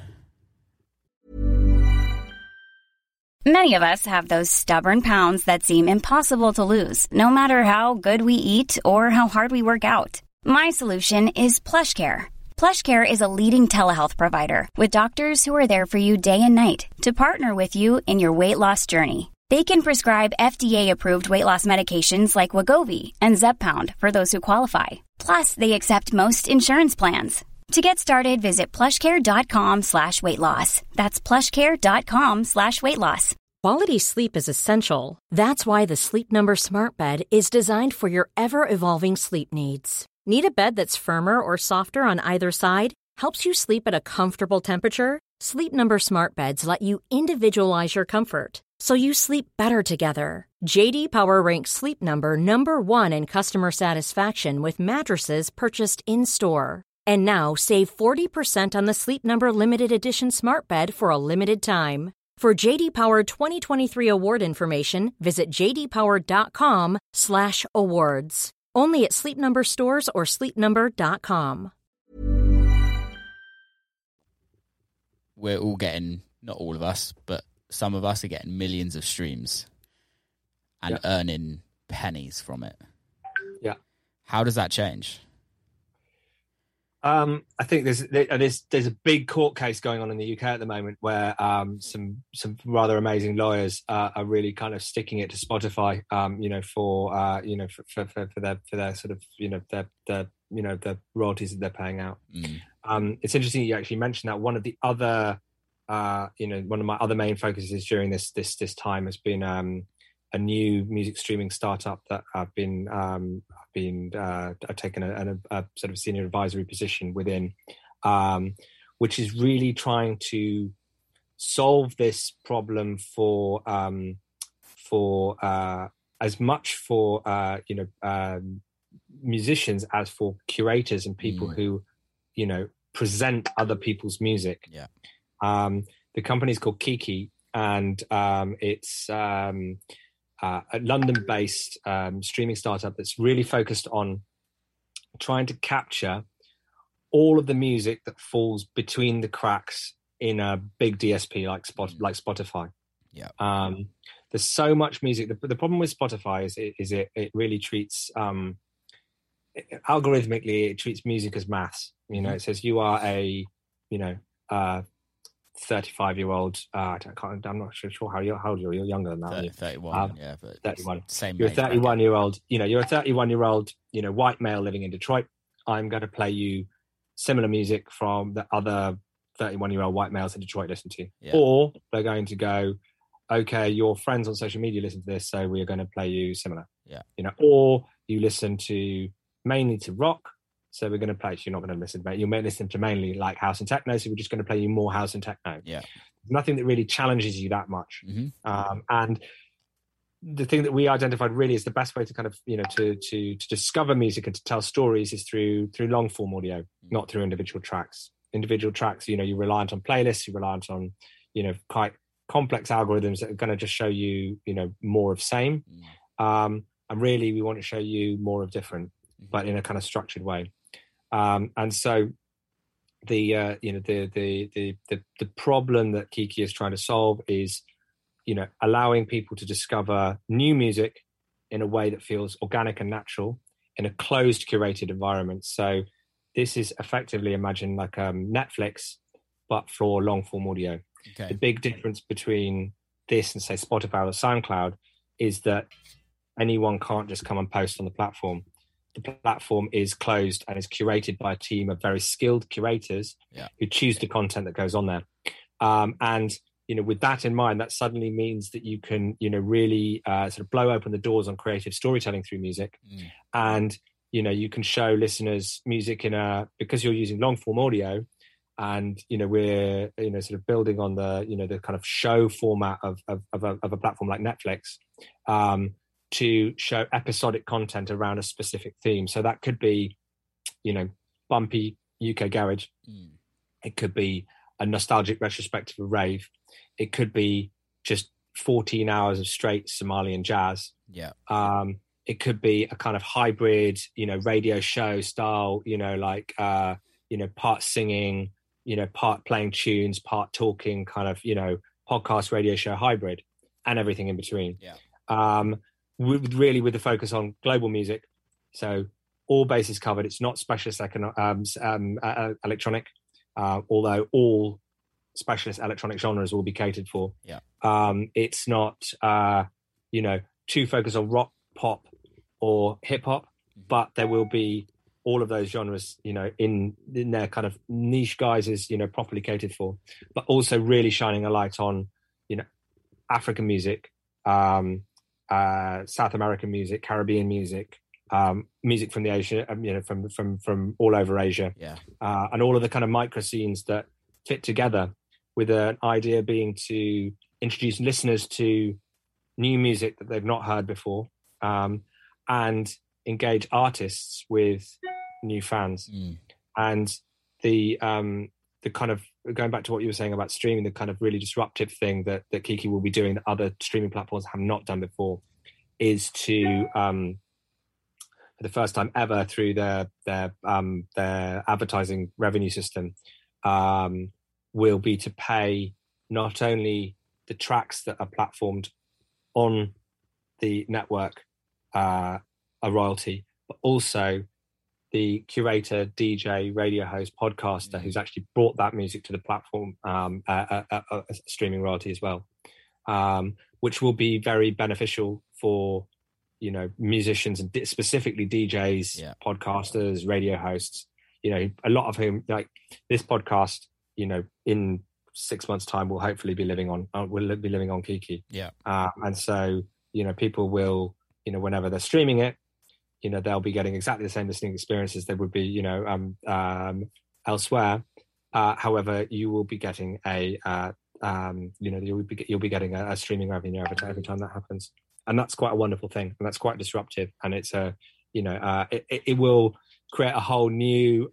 Many of us have those stubborn pounds that seem impossible to lose, no matter how good we eat or how hard we work out. My solution is PlushCare. PlushCare is a leading telehealth provider with doctors who are there for you day and night to partner with you in your weight loss journey. They can prescribe FDA-approved weight loss medications like Wegovy and Zepbound for those who qualify. Plus, they accept most insurance plans. To get started, visit plushcare.com/weightloss. That's plushcare.com/weightloss. Quality sleep is essential. That's why the Sleep Number Smart Bed is designed for your ever-evolving sleep needs. Need a bed that's firmer or softer on either side? Helps you sleep at a comfortable temperature? Sleep Number Smart Beds let you individualize your comfort, so you sleep better together. J.D. Power ranks Sleep Number #1 in customer satisfaction with mattresses purchased in-store. And now, save 40% on the Sleep Number Limited Edition Smart Bed for a limited time. For J.D. Power 2023 award information, visit jdpower.com/awards. Only at Sleep Number stores or sleepnumber.com. We're all getting, not all of us, but some of us are getting millions of streams and earning pennies from it. Yeah. How does that change? I think there's a big court case going on in the UK at the moment where some rather amazing lawyers are really kind of sticking it to Spotify, for their sort of the royalties that they're paying out. It's interesting you actually mentioned that. One of the other one of my other main focuses during this time has been a new music streaming startup that I've taken a sort of senior advisory position within, which is really trying to solve this problem for as much for musicians as for curators and people who present other people's music. Yeah. The company is called Kiki, and it's a London-based streaming startup that's really focused on trying to capture all of the music that falls between the cracks in a big DSP like Spotify. Yeah. There's so much music. The problem with Spotify is it really treats algorithmically, it treats music as maths. It says you are a 35-year-old. I'm not sure how old you're. You're younger than that. 31. But 31. Same. You're a 31-year-old. You're a 31-year-old. White male living in Detroit. I'm going to play you similar music from the other 31-year-old white males in Detroit listen to. Yeah. Or they're going to go, okay, your friends on social media listen to this, so we are going to play you similar. Yeah. Or you listen mainly to rock. So we're going to play. You're not going to listen to. You may listen to mainly like house and techno. So we're just going to play you more house and techno. Yeah, nothing that really challenges you that much. Mm-hmm. And the thing that we identified really is the best way to kind of to discover music and to tell stories is through long form audio, not through individual tracks. Individual tracks, you're reliant on playlists. You're reliant on quite complex algorithms that are going to just show you more of same. And really, we want to show you more of different, but in a kind of structured way. And so the problem that Kiki is trying to solve is, allowing people to discover new music in a way that feels organic and natural in a closed, curated environment. So this is effectively, imagine like Netflix, but for long form audio. Okay. The big difference between this and say Spotify or SoundCloud is that anyone can't just come and post on the platform. The platform is closed and is curated by a team of very skilled curators who choose the content that goes on there. And, with that in mind, that suddenly means that you can, really sort of blow open the doors on creative storytelling through music and you can show listeners music because you're using long form audio, and we're sort of building on the the kind of show format of a platform like Netflix, to show episodic content around a specific theme. So that could be bumpy UK garage. It could be a nostalgic retrospective of rave. It could be just 14 hours of straight Somalian jazz. Yeah. It could be a kind of hybrid, radio show style, part singing, part playing tunes, part talking, kind of, podcast radio show hybrid, and everything in between. Yeah. With the focus on global music. So all bases covered. It's not specialist electronic, although all specialist electronic genres will be catered for. Yeah. It's not, too focused on rock, pop, or hip hop, but there will be all of those genres, in their kind of niche guises, properly catered for, but also really shining a light on, African music, South American music, Caribbean music, music from the Asia, from all over Asia, and all of the kind of micro scenes that fit together, with an idea being to introduce listeners to new music that they've not heard before, and engage artists with new fans. And the kind of, going back to what you were saying about streaming, the kind of really disruptive thing that Kiki will be doing that other streaming platforms have not done before, is to for the first time ever through their advertising revenue system, will be to pay not only the tracks that are platformed on the network a royalty, but also the curator, DJ, radio host, podcaster who's actually brought that music to the platform, a streaming royalty as well, which will be very beneficial for musicians and specifically DJs, podcasters, radio hosts. A lot of whom, like this podcast, in 6 months' time will hopefully be living on Kiki. And so people will, whenever they're streaming it, they'll be getting exactly the same listening experience as they would be, elsewhere. However, you will be getting you'll be getting a streaming revenue every time that happens, and that's quite a wonderful thing, and that's quite disruptive, and it's it will create a whole new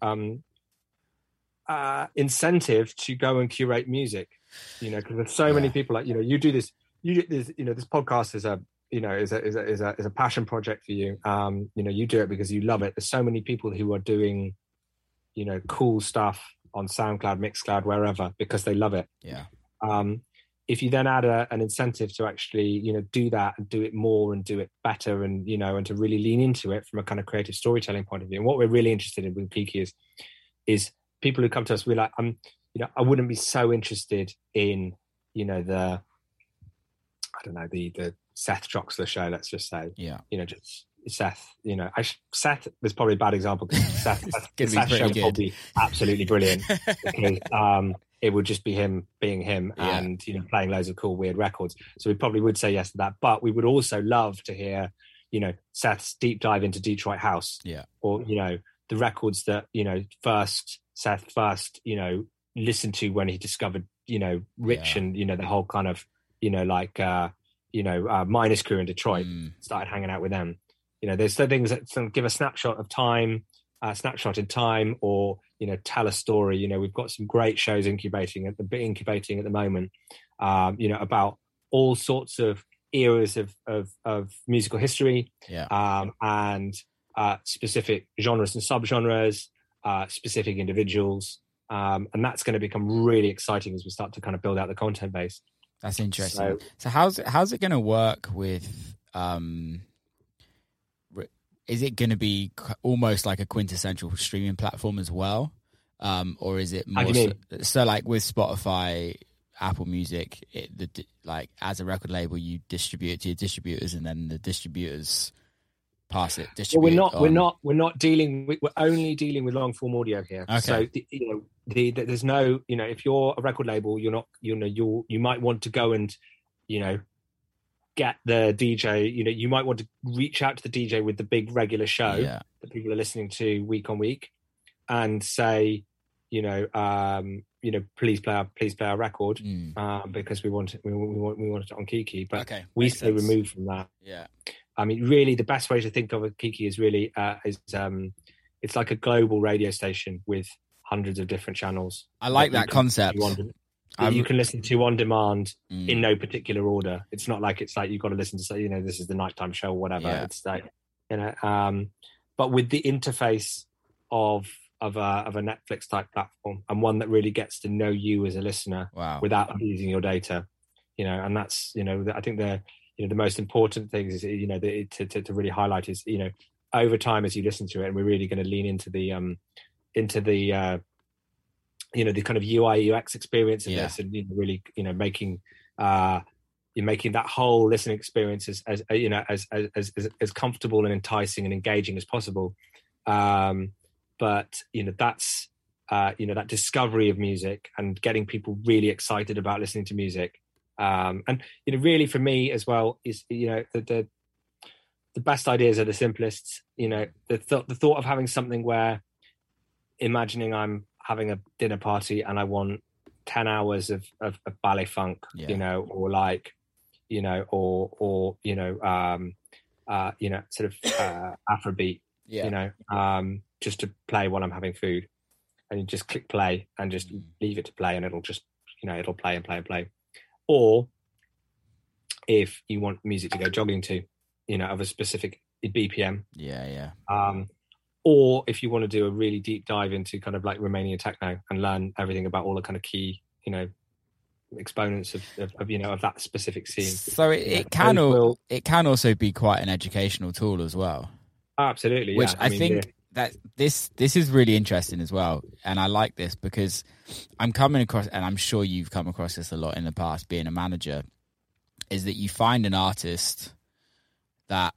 incentive to go and curate music, because there's so many people like you do this podcast is a passion project for you. You do it because you love it. There's so many people who are doing cool stuff on SoundCloud, Mixcloud, wherever, because they love it. If you then add an incentive to actually do that and do it more and do it better, and and to really lean into it from a kind of creative storytelling point of view, and what we're really interested in with Kiki is people who come to us, we're like, I wouldn't be so interested in the Seth Troxler show, let's just say, just Seth, Seth was probably a bad example, because Seth show would be absolutely brilliant, because it would just be him being him, and playing loads of cool weird records. So we probably would say yes to that, but we would also love to hear Seth's deep dive into Detroit house, or the records that Seth first listened to when he discovered Rich, and the whole kind of Minus Crew in Detroit, started hanging out with them. There's some things that sort of give a snapshot of time, snapshot in time, or tell a story. We've got some great shows incubating at the moment, about all sorts of eras of musical history, and specific genres and subgenres, specific individuals, and that's going to become really exciting as we start to kind of build out the content base. That's interesting. So how's it going to work with? Is it going to be almost like a quintessential streaming platform as well, or is it more so like with Spotify, Apple Music? Like as a record label, you distribute it to your distributors, and then the distributors pass it. Well, we're not dealing with. We're only dealing with long form audio here. Okay. So there's no, if you're a record label, you're not, you might want to go and, get the DJ, you might want to reach out to the DJ with the big regular show that people are listening to week on week, and say, please play our record, because we want it on Kiki. But we stay removed from that. Yeah. I mean, really, the best way to think of a Kiki is really it's like a global radio station with hundreds of different channels. I like that concept. You can listen to on demand in no particular order. It's not like you've got to listen to, say, this is the nighttime show or whatever. Yeah. It's like, but with the interface of a Netflix type platform, and one that really gets to know you as a listener without abusing your data, and that's, I think the most important thing is, to really highlight is, over time as you listen to it, and we're really going to lean into the the kind of UI UX experience of this, and really making that whole listening experience as comfortable and enticing and engaging as possible. But that's that discovery of music and getting people really excited about listening to music. And really for me as well is the best ideas are the simplest. The thought of having something where, imagining I'm having a dinner party and I want 10 hours of ballet funk, or like, sort of Afrobeat, just to play while I'm having food, and you just click play and just leave it to play, and it'll just, it'll play and play and play. Or if you want music to go jogging to, of a specific BPM. Or if you want to do a really deep dive into kind of like Romanian techno and learn everything about all the kind of key, exponents of that specific scene. So it can also be quite an educational tool as well. Absolutely. Which I think that this is really interesting as well. And I like this because I'm coming across, and I'm sure you've come across this a lot in the past, being a manager, is that you find an artist that,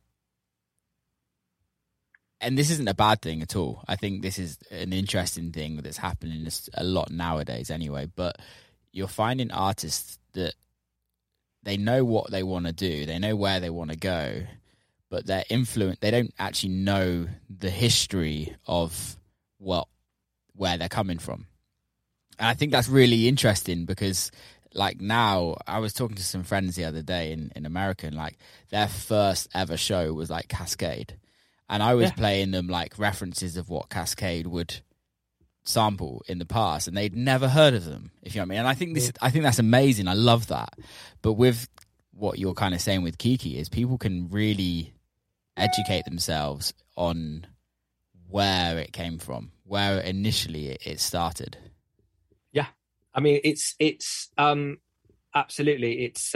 and this isn't a bad thing at all. I think this is an interesting thing that's happening a lot nowadays anyway. But you're finding artists that they know what they want to do. They know where they want to go. But they're they don't actually know the history of where they're coming from. And I think that's really interesting because, like, now I was talking to some friends the other day in America, and like their first ever show was like Cascade. And I was playing them like references of what Cascade would sample in the past, and they'd never heard of them, if you know what I mean. And I think that's amazing. I love that. But with what you're kind of saying with Kiki is people can really educate themselves on where it came from, where initially it started. Yeah. I mean, it's absolutely, it's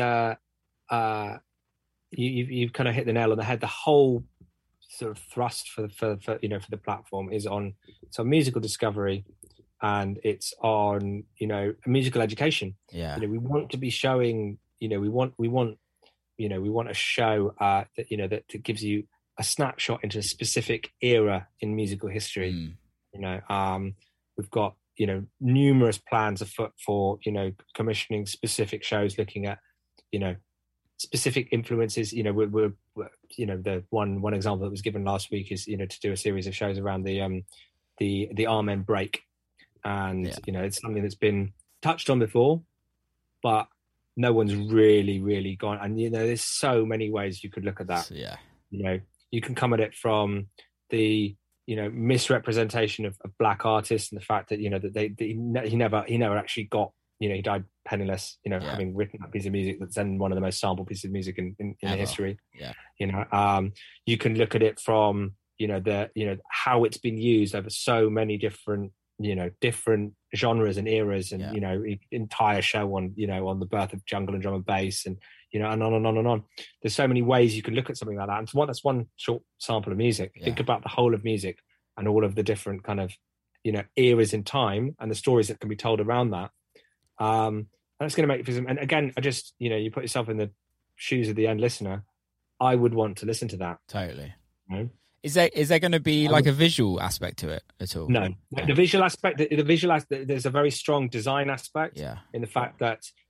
you've kind of hit the nail on the head. The whole sort of thrust for the platform is on musical discovery, and it's on musical education. We want to be showing, we want a show that gives you a snapshot into a specific era in musical history. We've got numerous plans afoot for commissioning specific shows, looking at specific influences. We're the one example that was given last week is to do a series of shows around the Amen break, and it's something that's been touched on before, but no one's really gone. And there's so many ways you could look at that. You can come at it from the misrepresentation of black artists, and the fact that that he never actually got, he died penniless, having written that piece of music that's then one of the most sampled pieces of music in history. You can look at it from how it's been used over so many different genres and eras, and entire show on the birth of jungle and drum and bass, and and on and on and on. There's so many ways you could look at something like that, and that's one short sample of music. Think about the whole of music and all of the different kind of eras in time and the stories that can be told around that. That's going to make it. And again, I just you put yourself in the shoes of the end listener. I would want to listen to that. Totally. Is there going to be like a visual aspect to it at all? No. The visual aspect. There's a very strong design aspect. In the fact that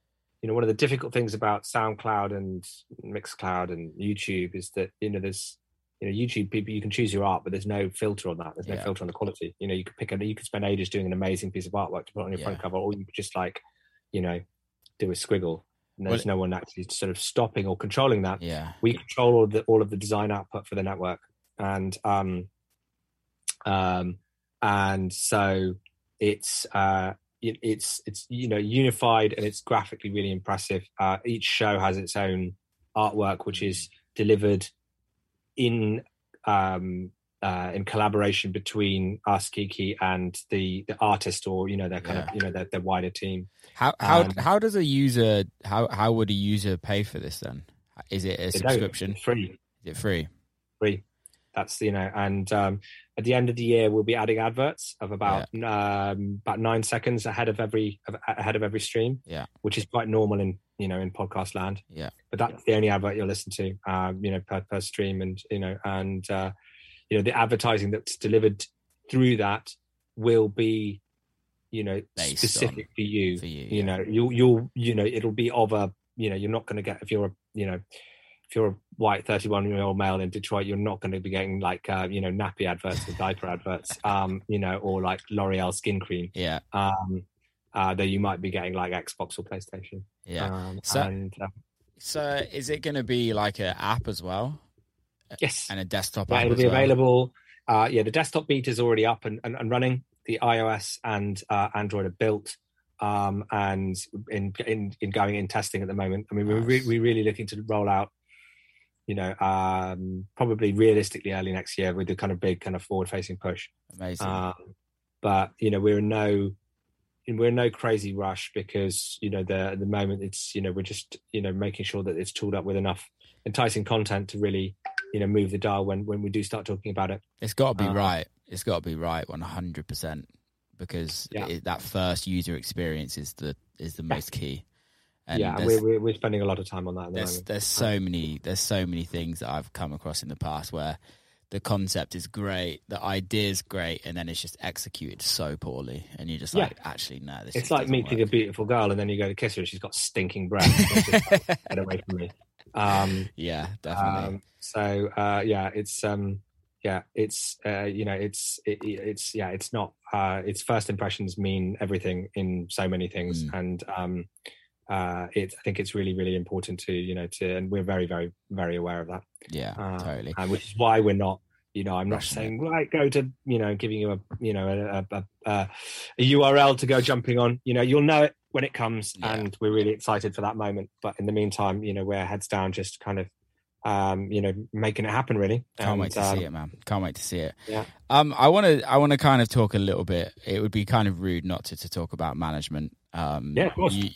one of the difficult things about SoundCloud and Mixcloud and YouTube is that, there's, YouTube people, you can choose your art, but there's no filter on that. There's no filter on the quality. You could spend ages doing an amazing piece of artwork to put on your front cover, or you could just do a squiggle. And there's no one actually sort of stopping or controlling that. Yeah. We control all of the design output for the network. And so it's unified, and it's graphically really impressive. Each show has its own artwork, which is delivered in collaboration between us, Kiki, and the artist, or their kind of their wider team. How does a user how would a user pay for this then? Is it a subscription? It's free. Is it free? Free. That's and at the end of the year we'll be adding adverts of about 9 seconds ahead of every stream. Yeah, which is quite normal in podcast land. Yeah, but that's the only advert you'll listen to. Per stream, and the advertising that's delivered through that will be specific for you. You'll it'll be of a you're not going to get if you're a white 31-year-old male in Detroit, you're not going to be getting like nappy adverts or diaper adverts, or like L'Oreal skin cream. Yeah. Though you might be getting like Xbox or PlayStation. Yeah. So is it going to be like an app as well? Yes. And a desktop app it'll be available. The desktop beta is already up and running. The iOS and Android are built. And in going in testing at the moment. I mean, we're really looking to roll out, probably realistically early next year with the kind of big kind of forward-facing push. Amazing. But we're in no crazy rush, because at the moment it's we're just making sure that it's tooled up with enough enticing content to really move the dial when we do start talking about it. It's got to be right. It's got to be right 100%. Because that first user experience is the most key. And we're spending a lot of time on that at the moment. There's so many things that I've come across in the past where the concept is great, the idea is great, and then it's just executed so poorly, and you're just like, actually, no. It's like meeting a beautiful girl, and then you go to kiss her, and she's got stinking breath. Get away from me. Yeah, definitely. It's not. Its first impressions mean everything in so many things, and I think it's really, really important to and we're very, very, very aware of that. Yeah, totally. Which is why we're not. I'm not saying right, go to giving you a URL to go jumping on. You'll know it when it comes, and we're really excited for that moment. But in the meantime, we're heads down, just kind of. Making it happen, really. Can't wait to see it, man. Can't wait to see it. Yeah. I want to kind of talk a little bit. It would be kind of rude not to talk about management. Yeah, of course.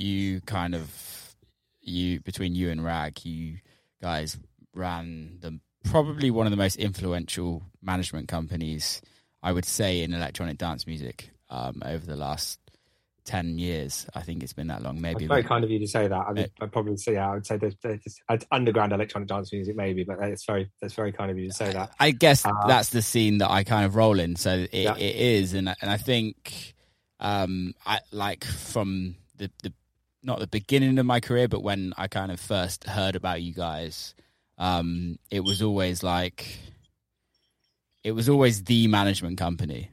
Between you and Rag, you guys ran probably one of the most influential management companies, I would say, in electronic dance music over the last 10 years. I think it's been that long. Maybe it's very kind of you to say that. I mean, I'd probably say I would say there's underground electronic dance music maybe, but that's very kind of you to say that. I guess that's the scene that I kind of roll in, so it is, and I think I like from the not the beginning of my career, but when I kind of first heard about you guys, it was always the management company.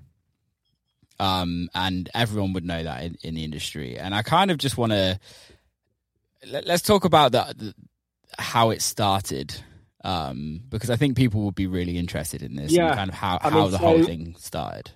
And everyone would know that in the industry. And I kind of just want to let's talk about how it started, because I think people would be really interested in this and kind of how the whole thing started.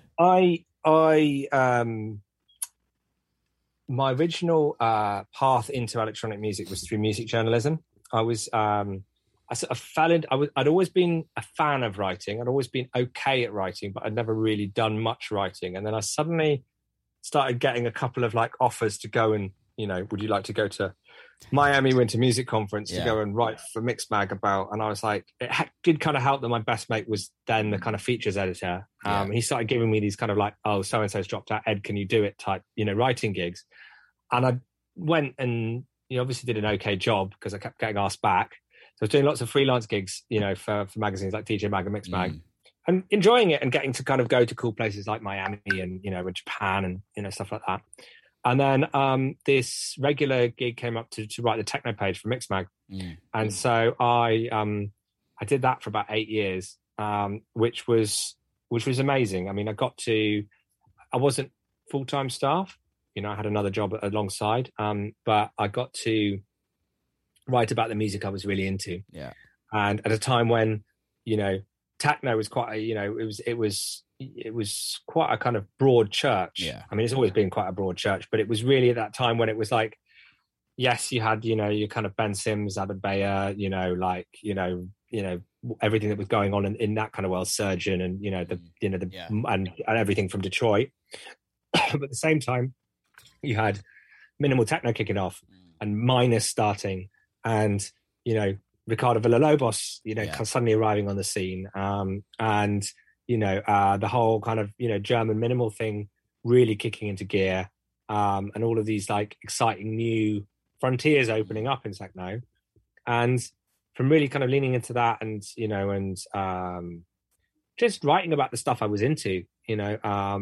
My original path into electronic music was through music journalism. I sort of fell in. I'd always been a fan of writing. I'd always been okay at writing, but I'd never really done much writing. And then I suddenly started getting a couple of offers to go and, would you like to go to Miami Winter Music Conference to go and write for Mixmag about? And I was like, it did kind of help that my best mate was then the kind of features editor. And he started giving me these kind of so-and-so's dropped out, Ed, can you do it type, writing gigs. And I went and, obviously did an okay job because I kept getting asked back. So I was doing lots of freelance gigs, for magazines like TJ Mag and Mixmag, and enjoying it and getting to kind of go to cool places like Miami and, and Japan and, stuff like that. And then this regular gig came up to write the techno page for Mixmag. And so I did that for about 8 years, which was amazing. I mean, I wasn't full-time staff, you know, I had another job alongside, but I got to write about the music I was really into. Yeah. And at a time when, you know, techno was quite a, you know, it was quite a kind of broad church. Yeah. I mean, it's always been quite a broad church, but it was really at that time when it was like, yes, you had, you know, your kind of Ben Sims, Adebayo, you know, like, you know, everything that was going on in that kind of world, Surgeon, and, you know, and everything from Detroit. But at the same time, you had minimal techno kicking off and Minus starting, and, you know, Ricardo Villalobos, you know, suddenly arriving on the scene. And, you know, the whole kind of, you know, German minimal thing really kicking into gear. And all of these like exciting new frontiers opening up in techno. And from really kind of leaning into that and, you know, and just writing about the stuff I was into, you know,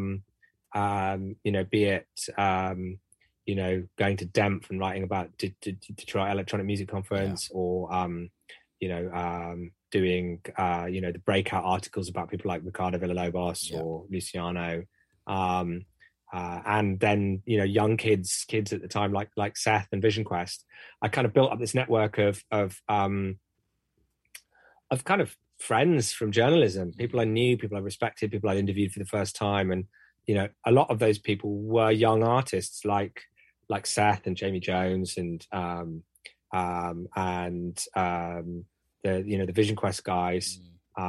be it, you know, going to DEMF and writing about Detroit Electronic Music Conference, or, you know, doing, you know, the breakout articles about people like Ricardo Villalobos or Luciano. And then, you know, young kids at the time, like Seth and Vision Quest. I kind of built up this network of kind of friends from journalism, people I knew, people I respected, people I'd interviewed for the first time. And, you know, a lot of those people were young artists like Seth and Jamie Jones and the, you know, the Vision Quest guys,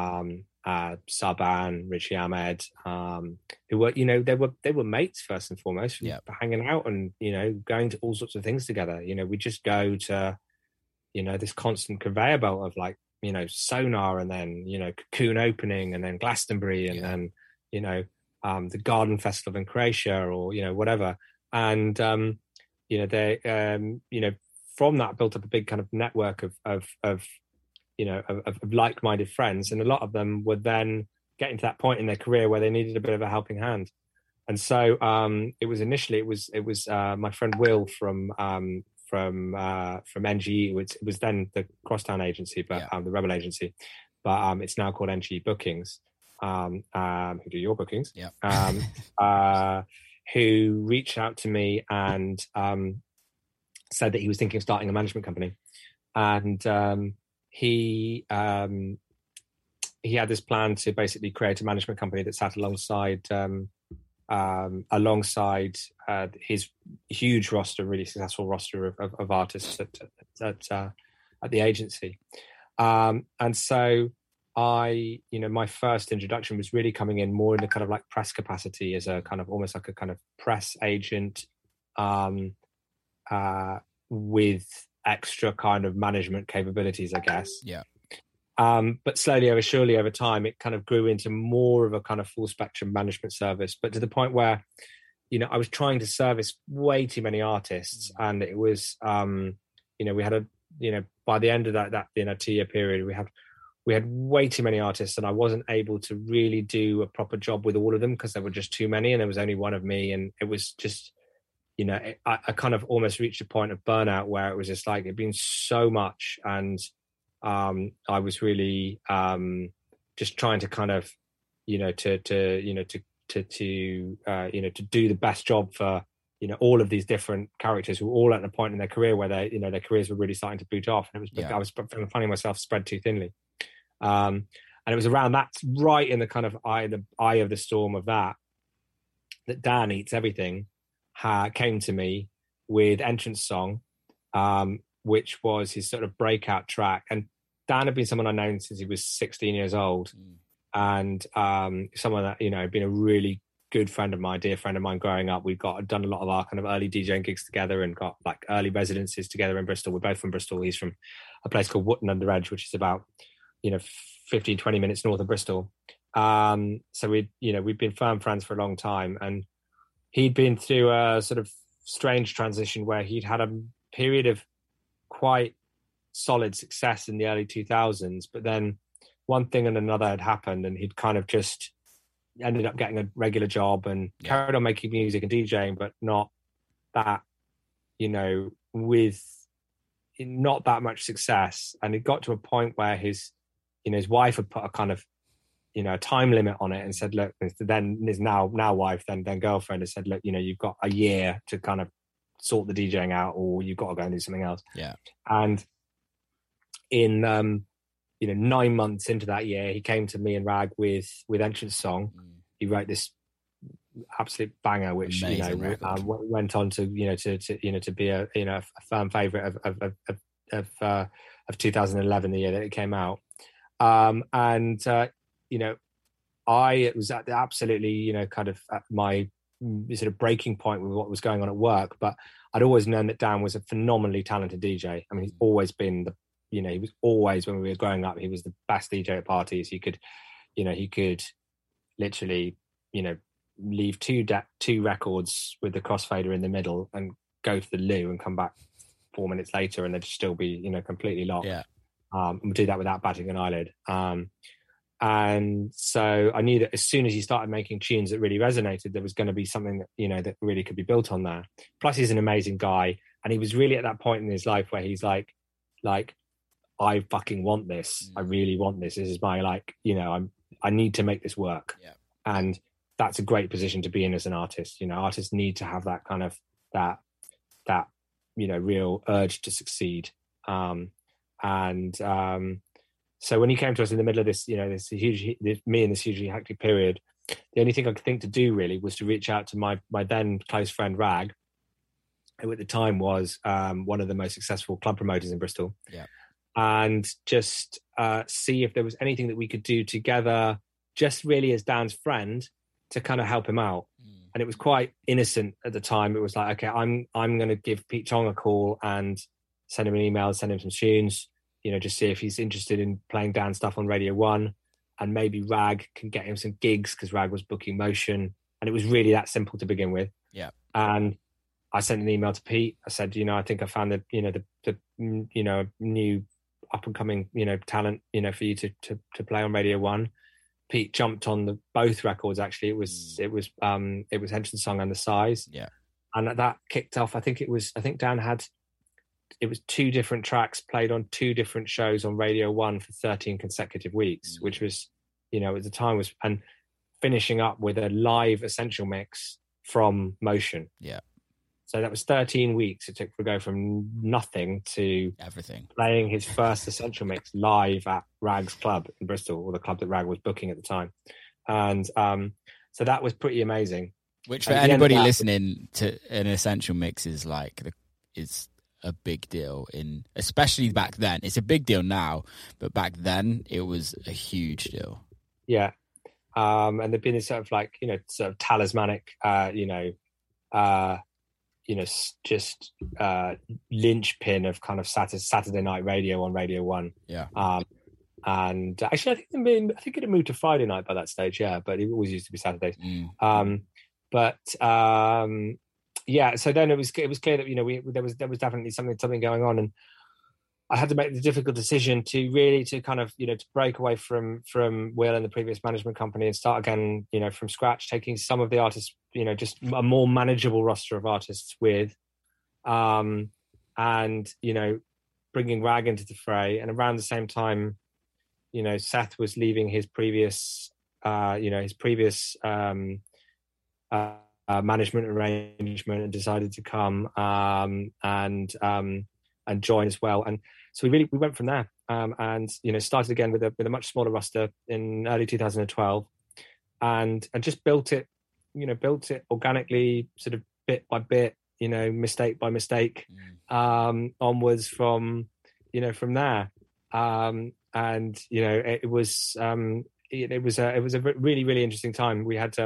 Saban, Richie Ahmed, who were, you know, they were mates first and foremost, hanging out and, you know, going to all sorts of things together. You know, we just go to, you know, this constant conveyor belt of like, you know, Sonar, and then, you know, Cocoon opening, and then Glastonbury, and then, you know, the Garden Festival in Croatia, or, you know, whatever. And, you know, they, you know, from that built up a big kind of network of you know, of like-minded friends. And a lot of them were then getting to that point in their career where they needed a bit of a helping hand. And so it was my friend Will from NGE, which was then the Crosstown agency, but the Rebel agency, but it's now called NGE Bookings, who do your bookings, who reached out to me and said that he was thinking of starting a management company. And he had this plan to basically create a management company that sat alongside his huge roster, really successful roster of artists at the agency. And so I, you know, my first introduction was really coming in more in the kind of like press capacity as a kind of almost like a kind of press agent with extra kind of management capabilities, I guess. Yeah. But slowly over time, it kind of grew into more of a kind of full spectrum management service, but to the point where, you know, I was trying to service way too many artists. And it was, you know, we had by the end of that, you know, 2-year period, we had way too many artists, and I wasn't able to really do a proper job with all of them because there were just too many, and there was only one of me. And it was just, you know, I kind of almost reached a point of burnout where it was just like, it'd been so much. And I was really just trying to kind of, you know, to do the best job for, you know, all of these different characters who were all at a point in their career where they, you know, their careers were really starting to boot off. And I was finding myself spread too thinly. And it was around that, right in the kind of eye of the storm of that Dan Eats Everything came to me with Entrance Song, which was his sort of breakout track. And Dan had been someone I'd known since he was 16 years old, and someone that, you know, been a really good friend of mine, dear friend of mine growing up. We've done a lot of our kind of early DJing gigs together and got like early residencies together in Bristol. We're both from Bristol. He's from a place called Wootton-under-Edge, which is about, you know, 15, 20 minutes north of Bristol. So we'd been firm friends for a long time, and he'd been through a sort of strange transition where he'd had a period of quite solid success in the early 2000s, but then one thing and another had happened, and he'd kind of just ended up getting a regular job and carried on making music and DJing, but not that, you know, with not that much success. And it got to a point where his wife had put a kind of, you know, a time limit on it and said, look, then his now wife, then girlfriend, has said, look, you know, you've got a year to kind of sort the DJing out, or you've got to go and do something else. Yeah. And in 9 months into that year, he came to me and Rag with Entrance Song. He wrote this absolute banger, which amazing, went on to be a firm favorite of 2011, the year that it came out. I was at the absolutely, you know, kind of at my sort of breaking point with what was going on at work, but I'd always known that Dan was a phenomenally talented DJ. I mean, he's always been he was always, when we were growing up, he was the best DJ at parties. He could literally, you know, leave two records with the crossfader in the middle and go to the loo and come back 4 minutes later and they'd still be, you know, completely locked. Yeah. And do that without batting an eyelid. And so I knew that as soon as he started making tunes that really resonated, there was going to be something that, you know, that really could be built on there. Plus he's an amazing guy. And he was really at that point in his life where he's like, I fucking want this. I really want this. This is my, like, you know, I need to make this work. Yeah. And that's a great position to be in as an artist. You know, artists need to have that kind of, that, you know, real urge to succeed. So when he came to us in the middle of this, you know, this hugely hectic period, the only thing I could think to do really was to reach out to my then close friend Rag, who at the time was one of the most successful club promoters in Bristol. Yeah. And just see if there was anything that we could do together, just really as Dan's friend, to kind of help him out. And it was quite innocent at the time. It was like, okay, I'm going to give Pete Tong a call and send him an email, send him some tunes, you know, just see if he's interested in playing Dan stuff on Radio 1, and maybe Rag can get him some gigs, because Rag was booking Motion. And it was really that simple to begin with. Yeah. And I sent an email to Pete. I said, you know, I think I found the new up and coming, you know, talent, you know, for you to play on Radio 1. Pete jumped on both records. Actually, it was Henderson Song and The Size. Yeah. And that kicked off. I think Dan had, it was 2 different tracks played on 2 different shows on Radio 1 for 13 consecutive weeks, which was, you know, at the time was, and finishing up with a live essential mix from Motion. Yeah. So that was 13 weeks it took to go from nothing to everything, playing his first essential mix live at Rag's club in Bristol, or the club that Rag was booking at the time. And so that was pretty amazing. Which for anybody listening to an essential mix is is a big deal, especially back then. It's a big deal now, but back then it was a huge deal. Yeah. And there'd been a sort of like, you know, sort of talismanic, just linchpin of kind of Saturday night radio on Radio 1. Yeah. And actually, I think it had moved to Friday night by that stage. Yeah, but it always used to be Saturdays. Yeah. So then it was clear that, you know, there was definitely something going on, and I had to make the difficult decision to kind of, you know, to break away from Will and the previous management company and start again, you know, from scratch, taking some of the artists, you know, just a more manageable roster of artists with, and, you know, bringing Rag into the fray. And around the same time, you know, Seth was leaving his previous management arrangement and decided to come and join as well. And so we went from there, and, you know, started again with a much smaller roster in early 2012, and just built it organically, sort of bit by bit, you know, mistake by mistake, onwards from there. And, you know, it was a really, really interesting time. We had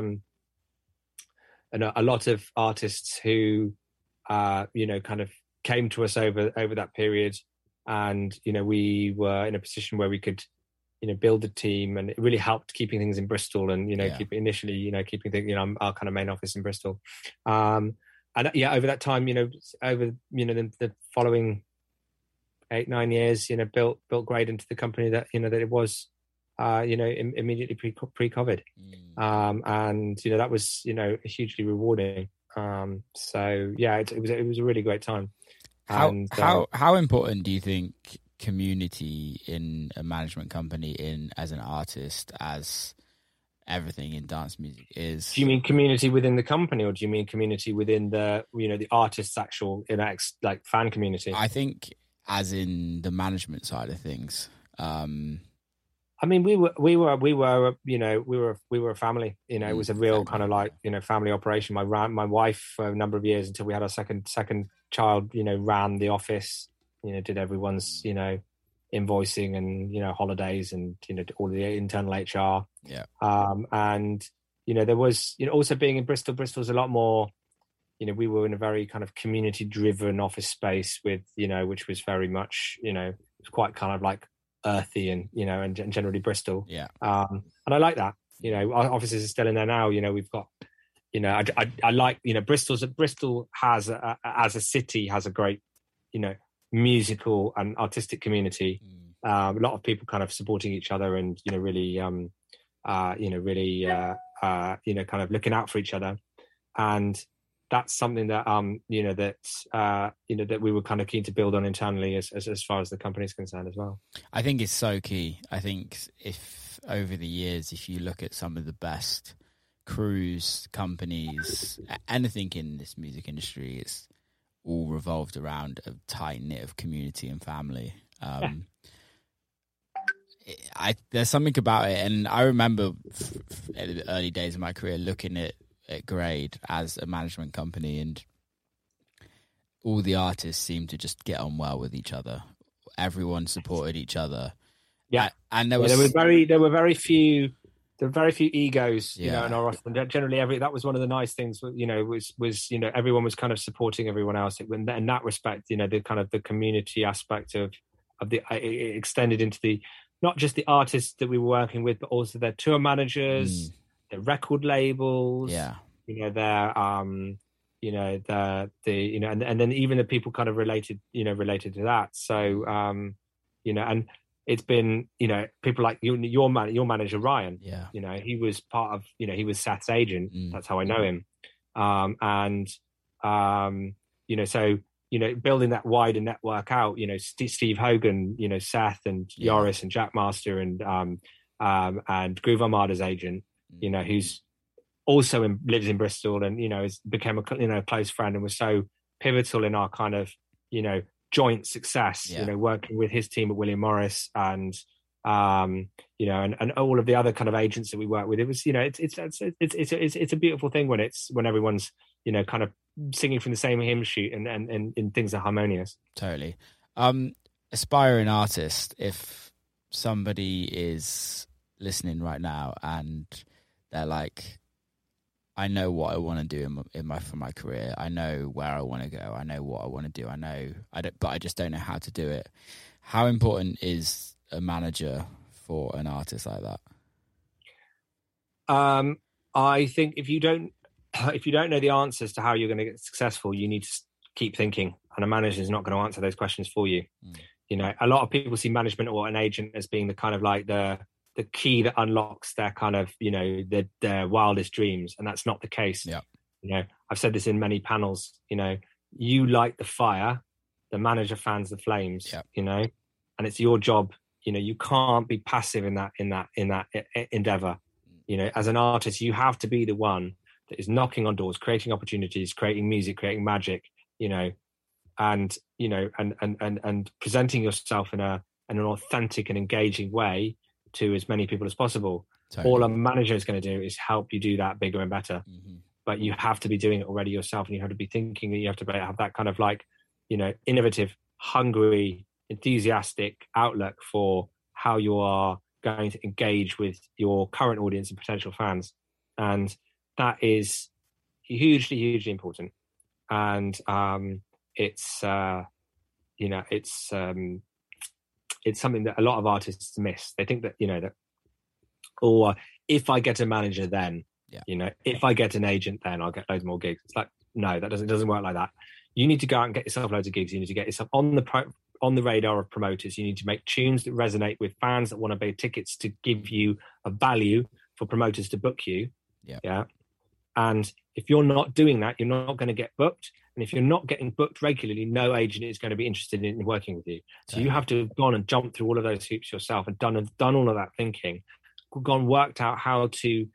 a lot of artists who, you know, kind of came to us over that period, and, you know, we were in a position where we could, you know, build a team, and it really helped keeping things in Bristol, and, you know, keeping things, you know, our kind of main office in Bristol. And yeah, over that time, you know, the following 8-9 years, you know, built Grade into the company that, you know, that it was, you know, immediately pre-COVID. And, you know, that was, you know, hugely rewarding. So yeah, it was a really great time. How important do you think community in a management company, as an artist, as everything in dance music is? Do you mean community within the company, or do you mean community within the the artist's actual like fan community? I think as in the management side of things. I mean, we were a family. It was a real kind of like family operation. My wife for a number of years until we had our second child. Ran the office. Did everyone's invoicing and holidays and all the internal HR. Yeah. And there was also being in Bristol. Bristol's a lot more. We were in a very kind of community-driven office space with which was very much it was quite kind of like earthy and and generally Bristol. Yeah. And I like that. Our offices are still in there now. We've got I like Bristol has as a city has a great musical and artistic community. A lot of people kind of supporting each other and really kind of looking out for each other, and that's something that that we were kind of keen to build on internally as far as the company is concerned as well. I think it's so key. I think if over the years, if you look at some of the best crews, companies, anything in this music industry, it's all revolved around a tight knit of community and family. There's something about it, and I remember in the early days of my career looking at Grade as a management company, and all the artists seemed to just get on well with each other. Everyone supported each other. Yeah, and there were very few egos, in our roster. Generally, that was one of the nice things. Was everyone was kind of supporting everyone else. In that respect, the kind of the community aspect of the it extended into the not just the artists that we were working with, but also their tour managers, their record labels. Yeah, their and then even the people kind of related to that. So and it's been people like your manager Ryan. Yeah, he was part of he was Seth's agent. That's how I know him. So building that wider network out. Steve Hogan, Seth and Yoris and Jack Master and Groove Armada's agent. Who's also lives in Bristol and has become a close friend and was so pivotal in our kind of joint success. Working with his team at William Morris and and all of the other kind of agents that we work with. It was it's a beautiful thing when everyone's kind of singing from the same hymn sheet and things are harmonious. Totally. Aspiring artist, if somebody is listening right now and they're like, I know what I want to do for my career. I know where I want to go. I know what I want to do. But I just don't know how to do it. How important is a manager for an artist like that? I think if you don't know the answers to how you're going to get successful, you need to keep thinking, and a manager is not going to answer those questions for you. A lot of people see management or an agent as being the kind of like the key that unlocks their kind of their wildest dreams, and that's not the case. I've said this in many panels. You light the fire, the manager fans the flames. And it's your job. You can't be passive in that endeavor. As an artist, you have to be the one that is knocking on doors, creating opportunities, creating music, creating magic. And presenting yourself in an authentic and engaging way to as many people as possible. Totally. All a manager is going to do is help you do that bigger and better. But you have to be doing it already yourself, and you have to be thinking that you have to have that kind of like, innovative, hungry, enthusiastic outlook for how you are going to engage with your current audience and potential fans. And that is hugely, hugely important. And it's something that a lot of artists miss. They think that, if I get a manager, then, if I get an agent, then I'll get loads more gigs. It's like, no, it doesn't work like that. You need to go out and get yourself loads of gigs. You need to get yourself on the radar of promoters. You need to make tunes that resonate with fans that want to buy tickets to give you a value for promoters to book you. Yeah. And if you're not doing that, you're not going to get booked. And if you're not getting booked regularly, no agent is going to be interested in working with you. So you have to have gone and jumped through all of those hoops yourself and done all of that thinking, worked out how to,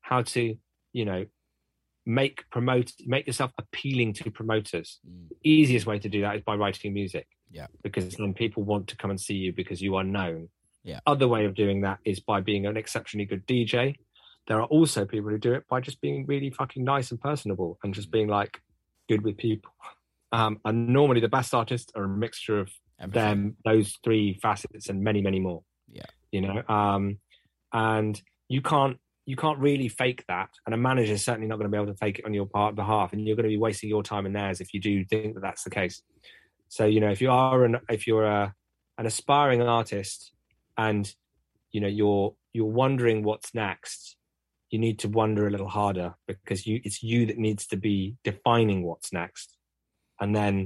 make yourself appealing to promoters. The easiest way to do that is by writing music. Yeah. Because then people want to come and see you because you are known. Yeah. Other way of doing that is by being an exceptionally good DJ. There are also people who do it by just being really fucking nice and personable and just being like good with people. And normally the best artists are a mixture of those three facets and many, many more. Yeah. And you can't really fake that. And a manager is certainly not going to be able to fake it on your behalf. And you're going to be wasting your time and theirs if you do think that that's the case. So, if you're an aspiring artist and, you're wondering what's next, you need to wonder a little harder, because it's you that needs to be defining what's next, and then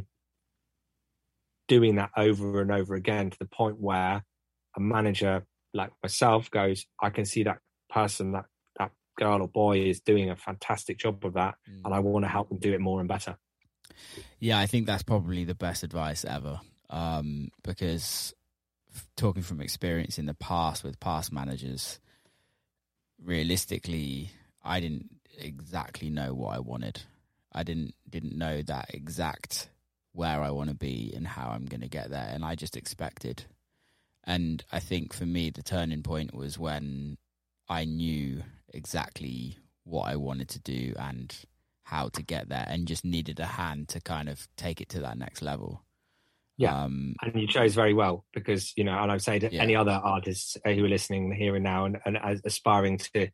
doing that over and over again to the point where a manager like myself goes, I can see that person, that girl or boy is doing a fantastic job of that, and I want to help them do it more and better. Yeah, I think that's probably the best advice ever, because talking from experience in the past with past managers, realistically, I didn't exactly know what I wanted. I didn't know that exact where I want to be and how I'm going to get there, and I just expected. And I think for me, the turning point was when I knew exactly what I wanted to do and how to get there, and just needed a hand to kind of take it to that next level. Yeah, and you chose very well, because, and I'd say to any other artists who are listening here and now and aspiring to,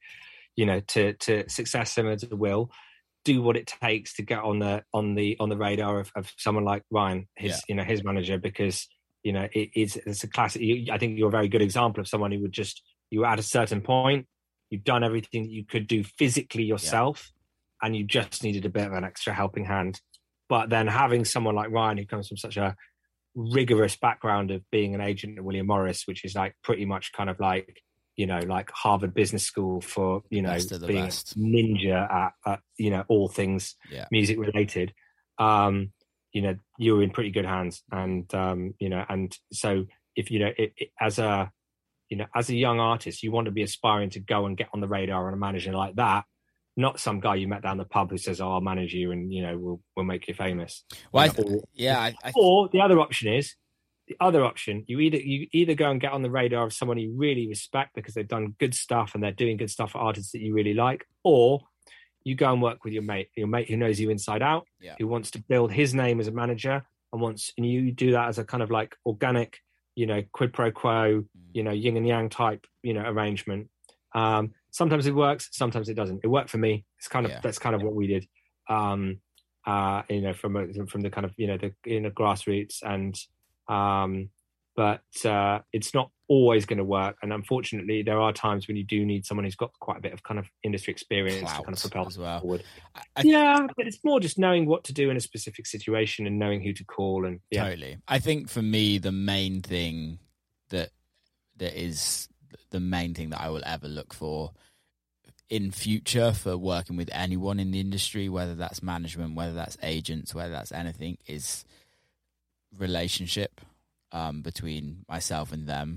to success similar to Will, do what it takes to get on the radar of someone like Ryan, his manager, because it's a classic. I think you're a very good example of someone who would you were at a certain point, you've done everything that you could do physically yourself, and you just needed a bit of an extra helping hand. But then having someone like Ryan, who comes from such a rigorous background of being an agent at William Morris, which is like pretty much kind of like, like Harvard Business School for, being a ninja at all things music related. You were in pretty good hands. And, and so if, as a young artist, you want to be aspiring to go and get on the radar on a manager like that, not some guy you met down the pub who says, "Oh, I'll manage you and we'll make you famous." Well, or the other option, you either go and get on the radar of someone you really respect because they've done good stuff and they're doing good stuff for artists that you really like, or you go and work with your mate who knows you inside out, who wants to build his name as a manager, and you do that as a kind of like organic, quid pro quo, yin and yang type, arrangement. Sometimes it works, sometimes it doesn't. It worked for me. It's kind of that's kind of what we did. From the kind of the grassroots, and but it's not always going to work. And unfortunately, there are times when you do need someone who's got quite a bit of kind of industry experience to kind of propel as well. Forward. But it's more just knowing what to do in a specific situation and knowing who to call. And totally. I think for me, the main thing that is the main thing that I will ever look for in future for working with anyone in the industry, whether that's management, whether that's agents, whether that's anything, is relationship between myself and them.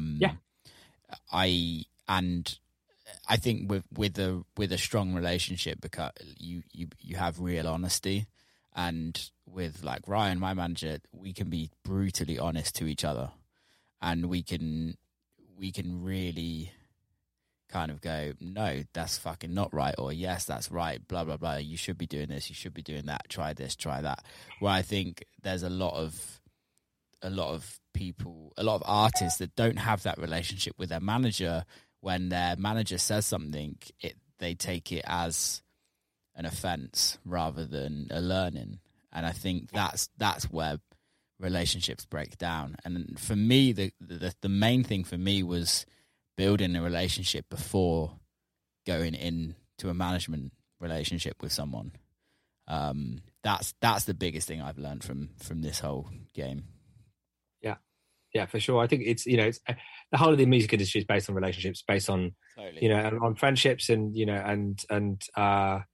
I think with a strong relationship, because you have real honesty, and with like Ryan, my manager, we can be brutally honest to each other, and we can really kind of go, no, that's fucking not right, or yes, that's right, blah, blah, blah, you should be doing this, you should be doing that, try this, try that. Where I think there's a lot of people, a lot of artists that don't have that relationship with their manager. When their manager says something, they take it as an offense rather than a learning. And I think that's where relationships break down. And for me, the main thing for me was building a relationship before going into a management relationship with someone. That's the biggest thing I've learned from this whole game. Yeah, for sure. I think it's it's the whole of the music industry is based on relationships, based on on friendships, and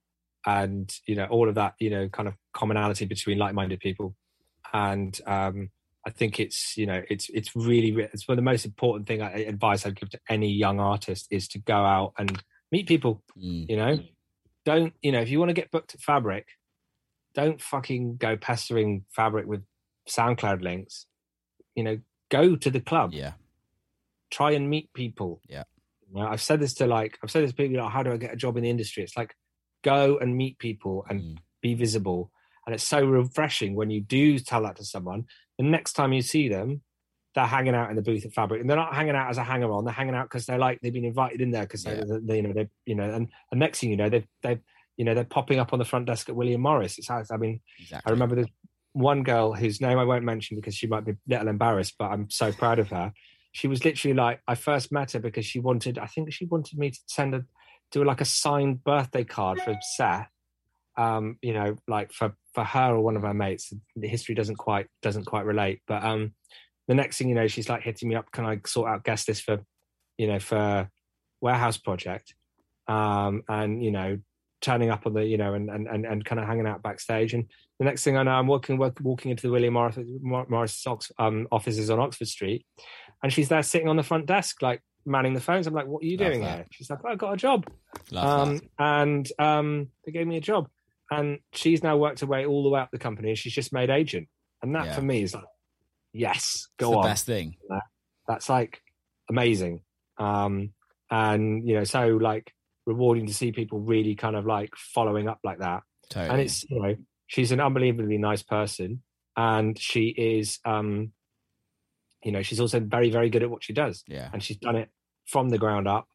and all of that, kind of commonality between like-minded people. And I think it's it's really, it's one of the most important advice I'd give to any young artist is to go out and meet people. Don't, if you want to get booked at Fabric, don't fucking go pestering Fabric with SoundCloud links. Go to the club. Yeah. Try and meet people. Yeah. I've said this to people, how do I get a job in the industry? It's like, go and meet people and be visible. And it's so refreshing when you do tell that to someone. The next time you see them, they're hanging out in the booth at Fabric, and they're not hanging out as a hanger-on. They're hanging out because they've been invited in there because and next thing you know, they're popping up on the front desk at William Morris. Exactly. I remember there's one girl whose name I won't mention because she might be a little embarrassed, but I'm so proud of her. She was literally like, I first met her because she wanted me to do like a signed birthday card for Seth. Like for her or one of her mates. The history doesn't quite relate, but the next thing you know, she's like hitting me up, can I sort out guest list for Warehouse Project, and turning up on the and kind of hanging out backstage. And the next thing I know, I'm walking into the William Morris offices on Oxford Street, and she's there sitting on the front desk like manning the phones. I'm like, what are you doing here? She's like, I got a job. And they gave me a job. And she's now worked her way all the way up the company, and she's just made agent. And that for me is like, yes, go on. The best thing. That's like amazing. And so like rewarding to see people really kind of like following up like that. Totally. And it's, she's an unbelievably nice person, and she is, she's also very, very good at what she does. Yeah. And she's done it from the ground up,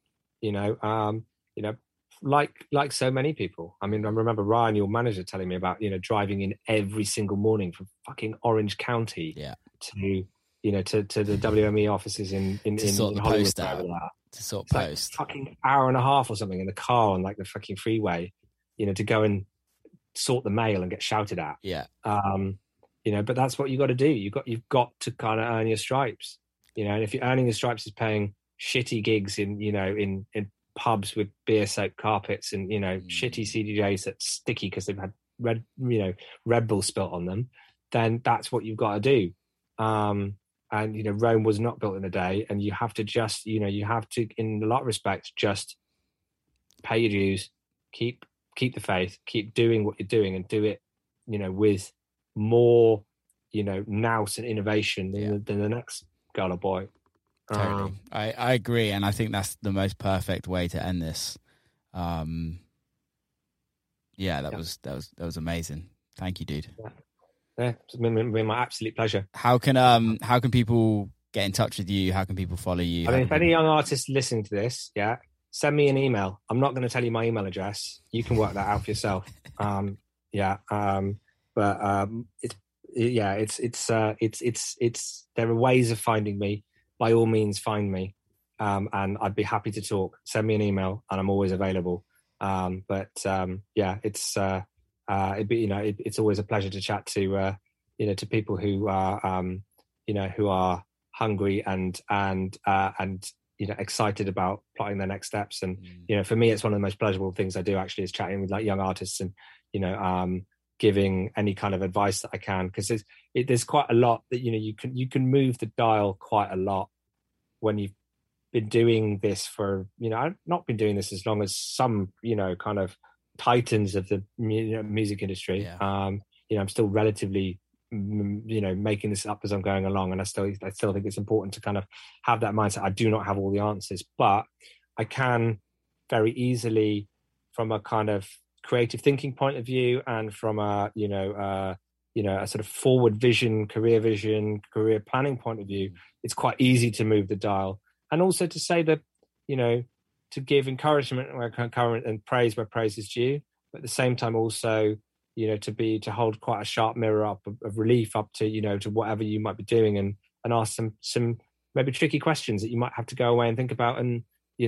like so many people. I mean, I remember Ryan, your manager, telling me about, driving in every single morning from fucking Orange County to the WME offices in Hollywood. To sort it's post. Like fucking hour and a half or something in the car on like the fucking freeway, to go and sort the mail and get shouted at. Yeah. But that's what you got to do. You've got to kind of earn your stripes, and if you're earning your stripes is paying shitty gigs in pubs with beer soaked carpets and shitty CDJs that's sticky because they've had Red Bull spilt on them, then that's what you've got to do. And Rome was not built in a day, and you have to just you have to, in a lot of respects, just pay your dues, keep the faith, keep doing what you're doing, and do it with more nous and innovation than the next girl or boy. Totally. I agree, and I think that's the most perfect way to end this. That was amazing. Thank you, dude. Yeah, it's been my absolute pleasure. How can people get in touch with you? How can people follow you? I mean, if any young artists listening to this, send me an email. I'm not going to tell you my email address. You can work that out for yourself. It's there are ways of finding me. By all means, find me, and I'd be happy to talk. Send me an email, and I'm always available. It's always a pleasure to chat to to people who are who are hungry and excited about plotting their next steps. And for me, it's one of the most pleasurable things I do actually is chatting with like young artists and giving any kind of advice that I can, because there's quite a lot that you can move the dial quite a lot when you've been doing this for I've not been doing this as long as some kind of titans of the music industry. I'm still relatively making this up as I'm going along, and I still think it's important to kind of have that mindset. I do not have all the answers, but I can very easily, from a kind of creative thinking point of view, and from a a sort of forward vision, career planning point of view, it's quite easy to move the dial, and also to say that to give encouragement and praise where praise is due, but at the same time also to hold quite a sharp mirror up of relief up to to whatever you might be doing, and ask some maybe tricky questions that you might have to go away and think about, and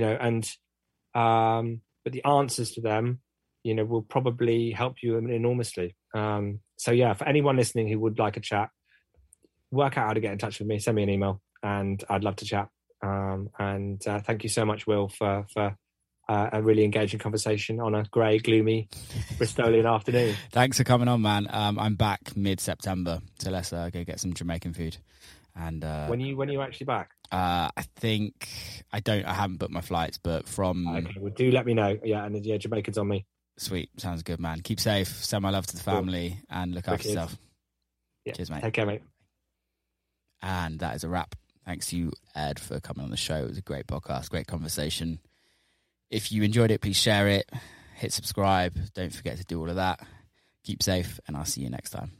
but the answers to them will probably help you enormously. For anyone listening who would like a chat, work out how to get in touch with me, send me an email, and I'd love to chat. Thank you so much, Will, for a really engaging conversation on a grey, gloomy Bristolian afternoon. Thanks for coming on, man. I'm back mid-September, so let's go get some Jamaican food. And when are you actually back? I think I haven't booked my flights, but from okay, well, do let me know. Yeah, and Jamaican's on me. Sweet, sounds good, man. Keep safe. Send my love to the family and look after yourself. Yeah. Cheers, mate. Take care, mate. And that is a wrap. Thanks to you, Ed, for coming on the show. It was a great podcast, great conversation. If you enjoyed it, please share it, hit subscribe. Don't forget to do all of that. Keep safe, and I'll see you next time.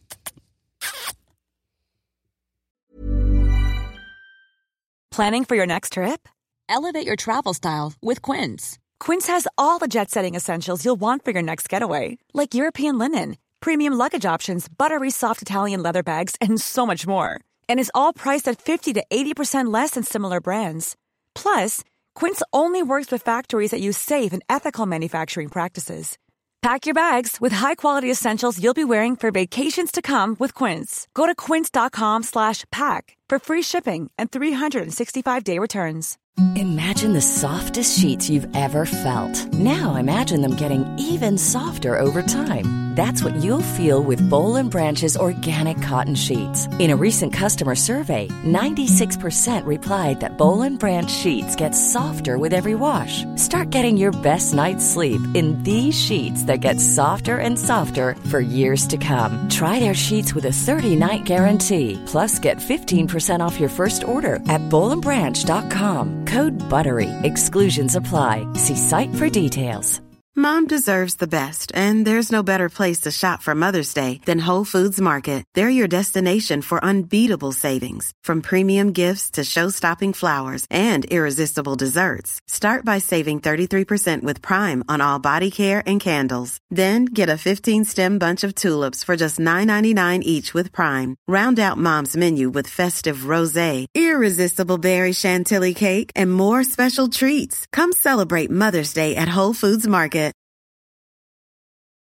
Planning for your next trip? Elevate your travel style with Quince. Quince has all the jet-setting essentials you'll want for your next getaway, like European linen, premium luggage options, buttery soft Italian leather bags, and so much more. And is all priced at 50 to 80% less than similar brands. Plus, Quince only works with factories that use safe and ethical manufacturing practices. Pack your bags with high-quality essentials you'll be wearing for vacations to come with Quince. Go to quince.com/pack for free shipping and 365-day returns. Imagine the softest sheets you've ever felt. Now imagine them getting even softer over time. That's what you'll feel with Boll & Branch's organic cotton sheets. In a recent customer survey, 96% replied that Boll & Branch sheets get softer with every wash. Start getting your best night's sleep in these sheets that get softer and softer for years to come. Try their sheets with a 30-night guarantee. Plus, get 15% off your first order at bollandbranch.com. Code BUTTERY. Exclusions apply. See site for details. Mom deserves the best, and there's no better place to shop for Mother's Day than Whole Foods Market. They're your destination for unbeatable savings, from premium gifts to show-stopping flowers and irresistible desserts. Start by saving 33% with Prime on all body care and candles. Then get a 15-stem bunch of tulips for just $9.99 each with Prime. Round out Mom's menu with festive rosé, irresistible berry chantilly cake, and more special treats. Come celebrate Mother's Day at Whole Foods Market.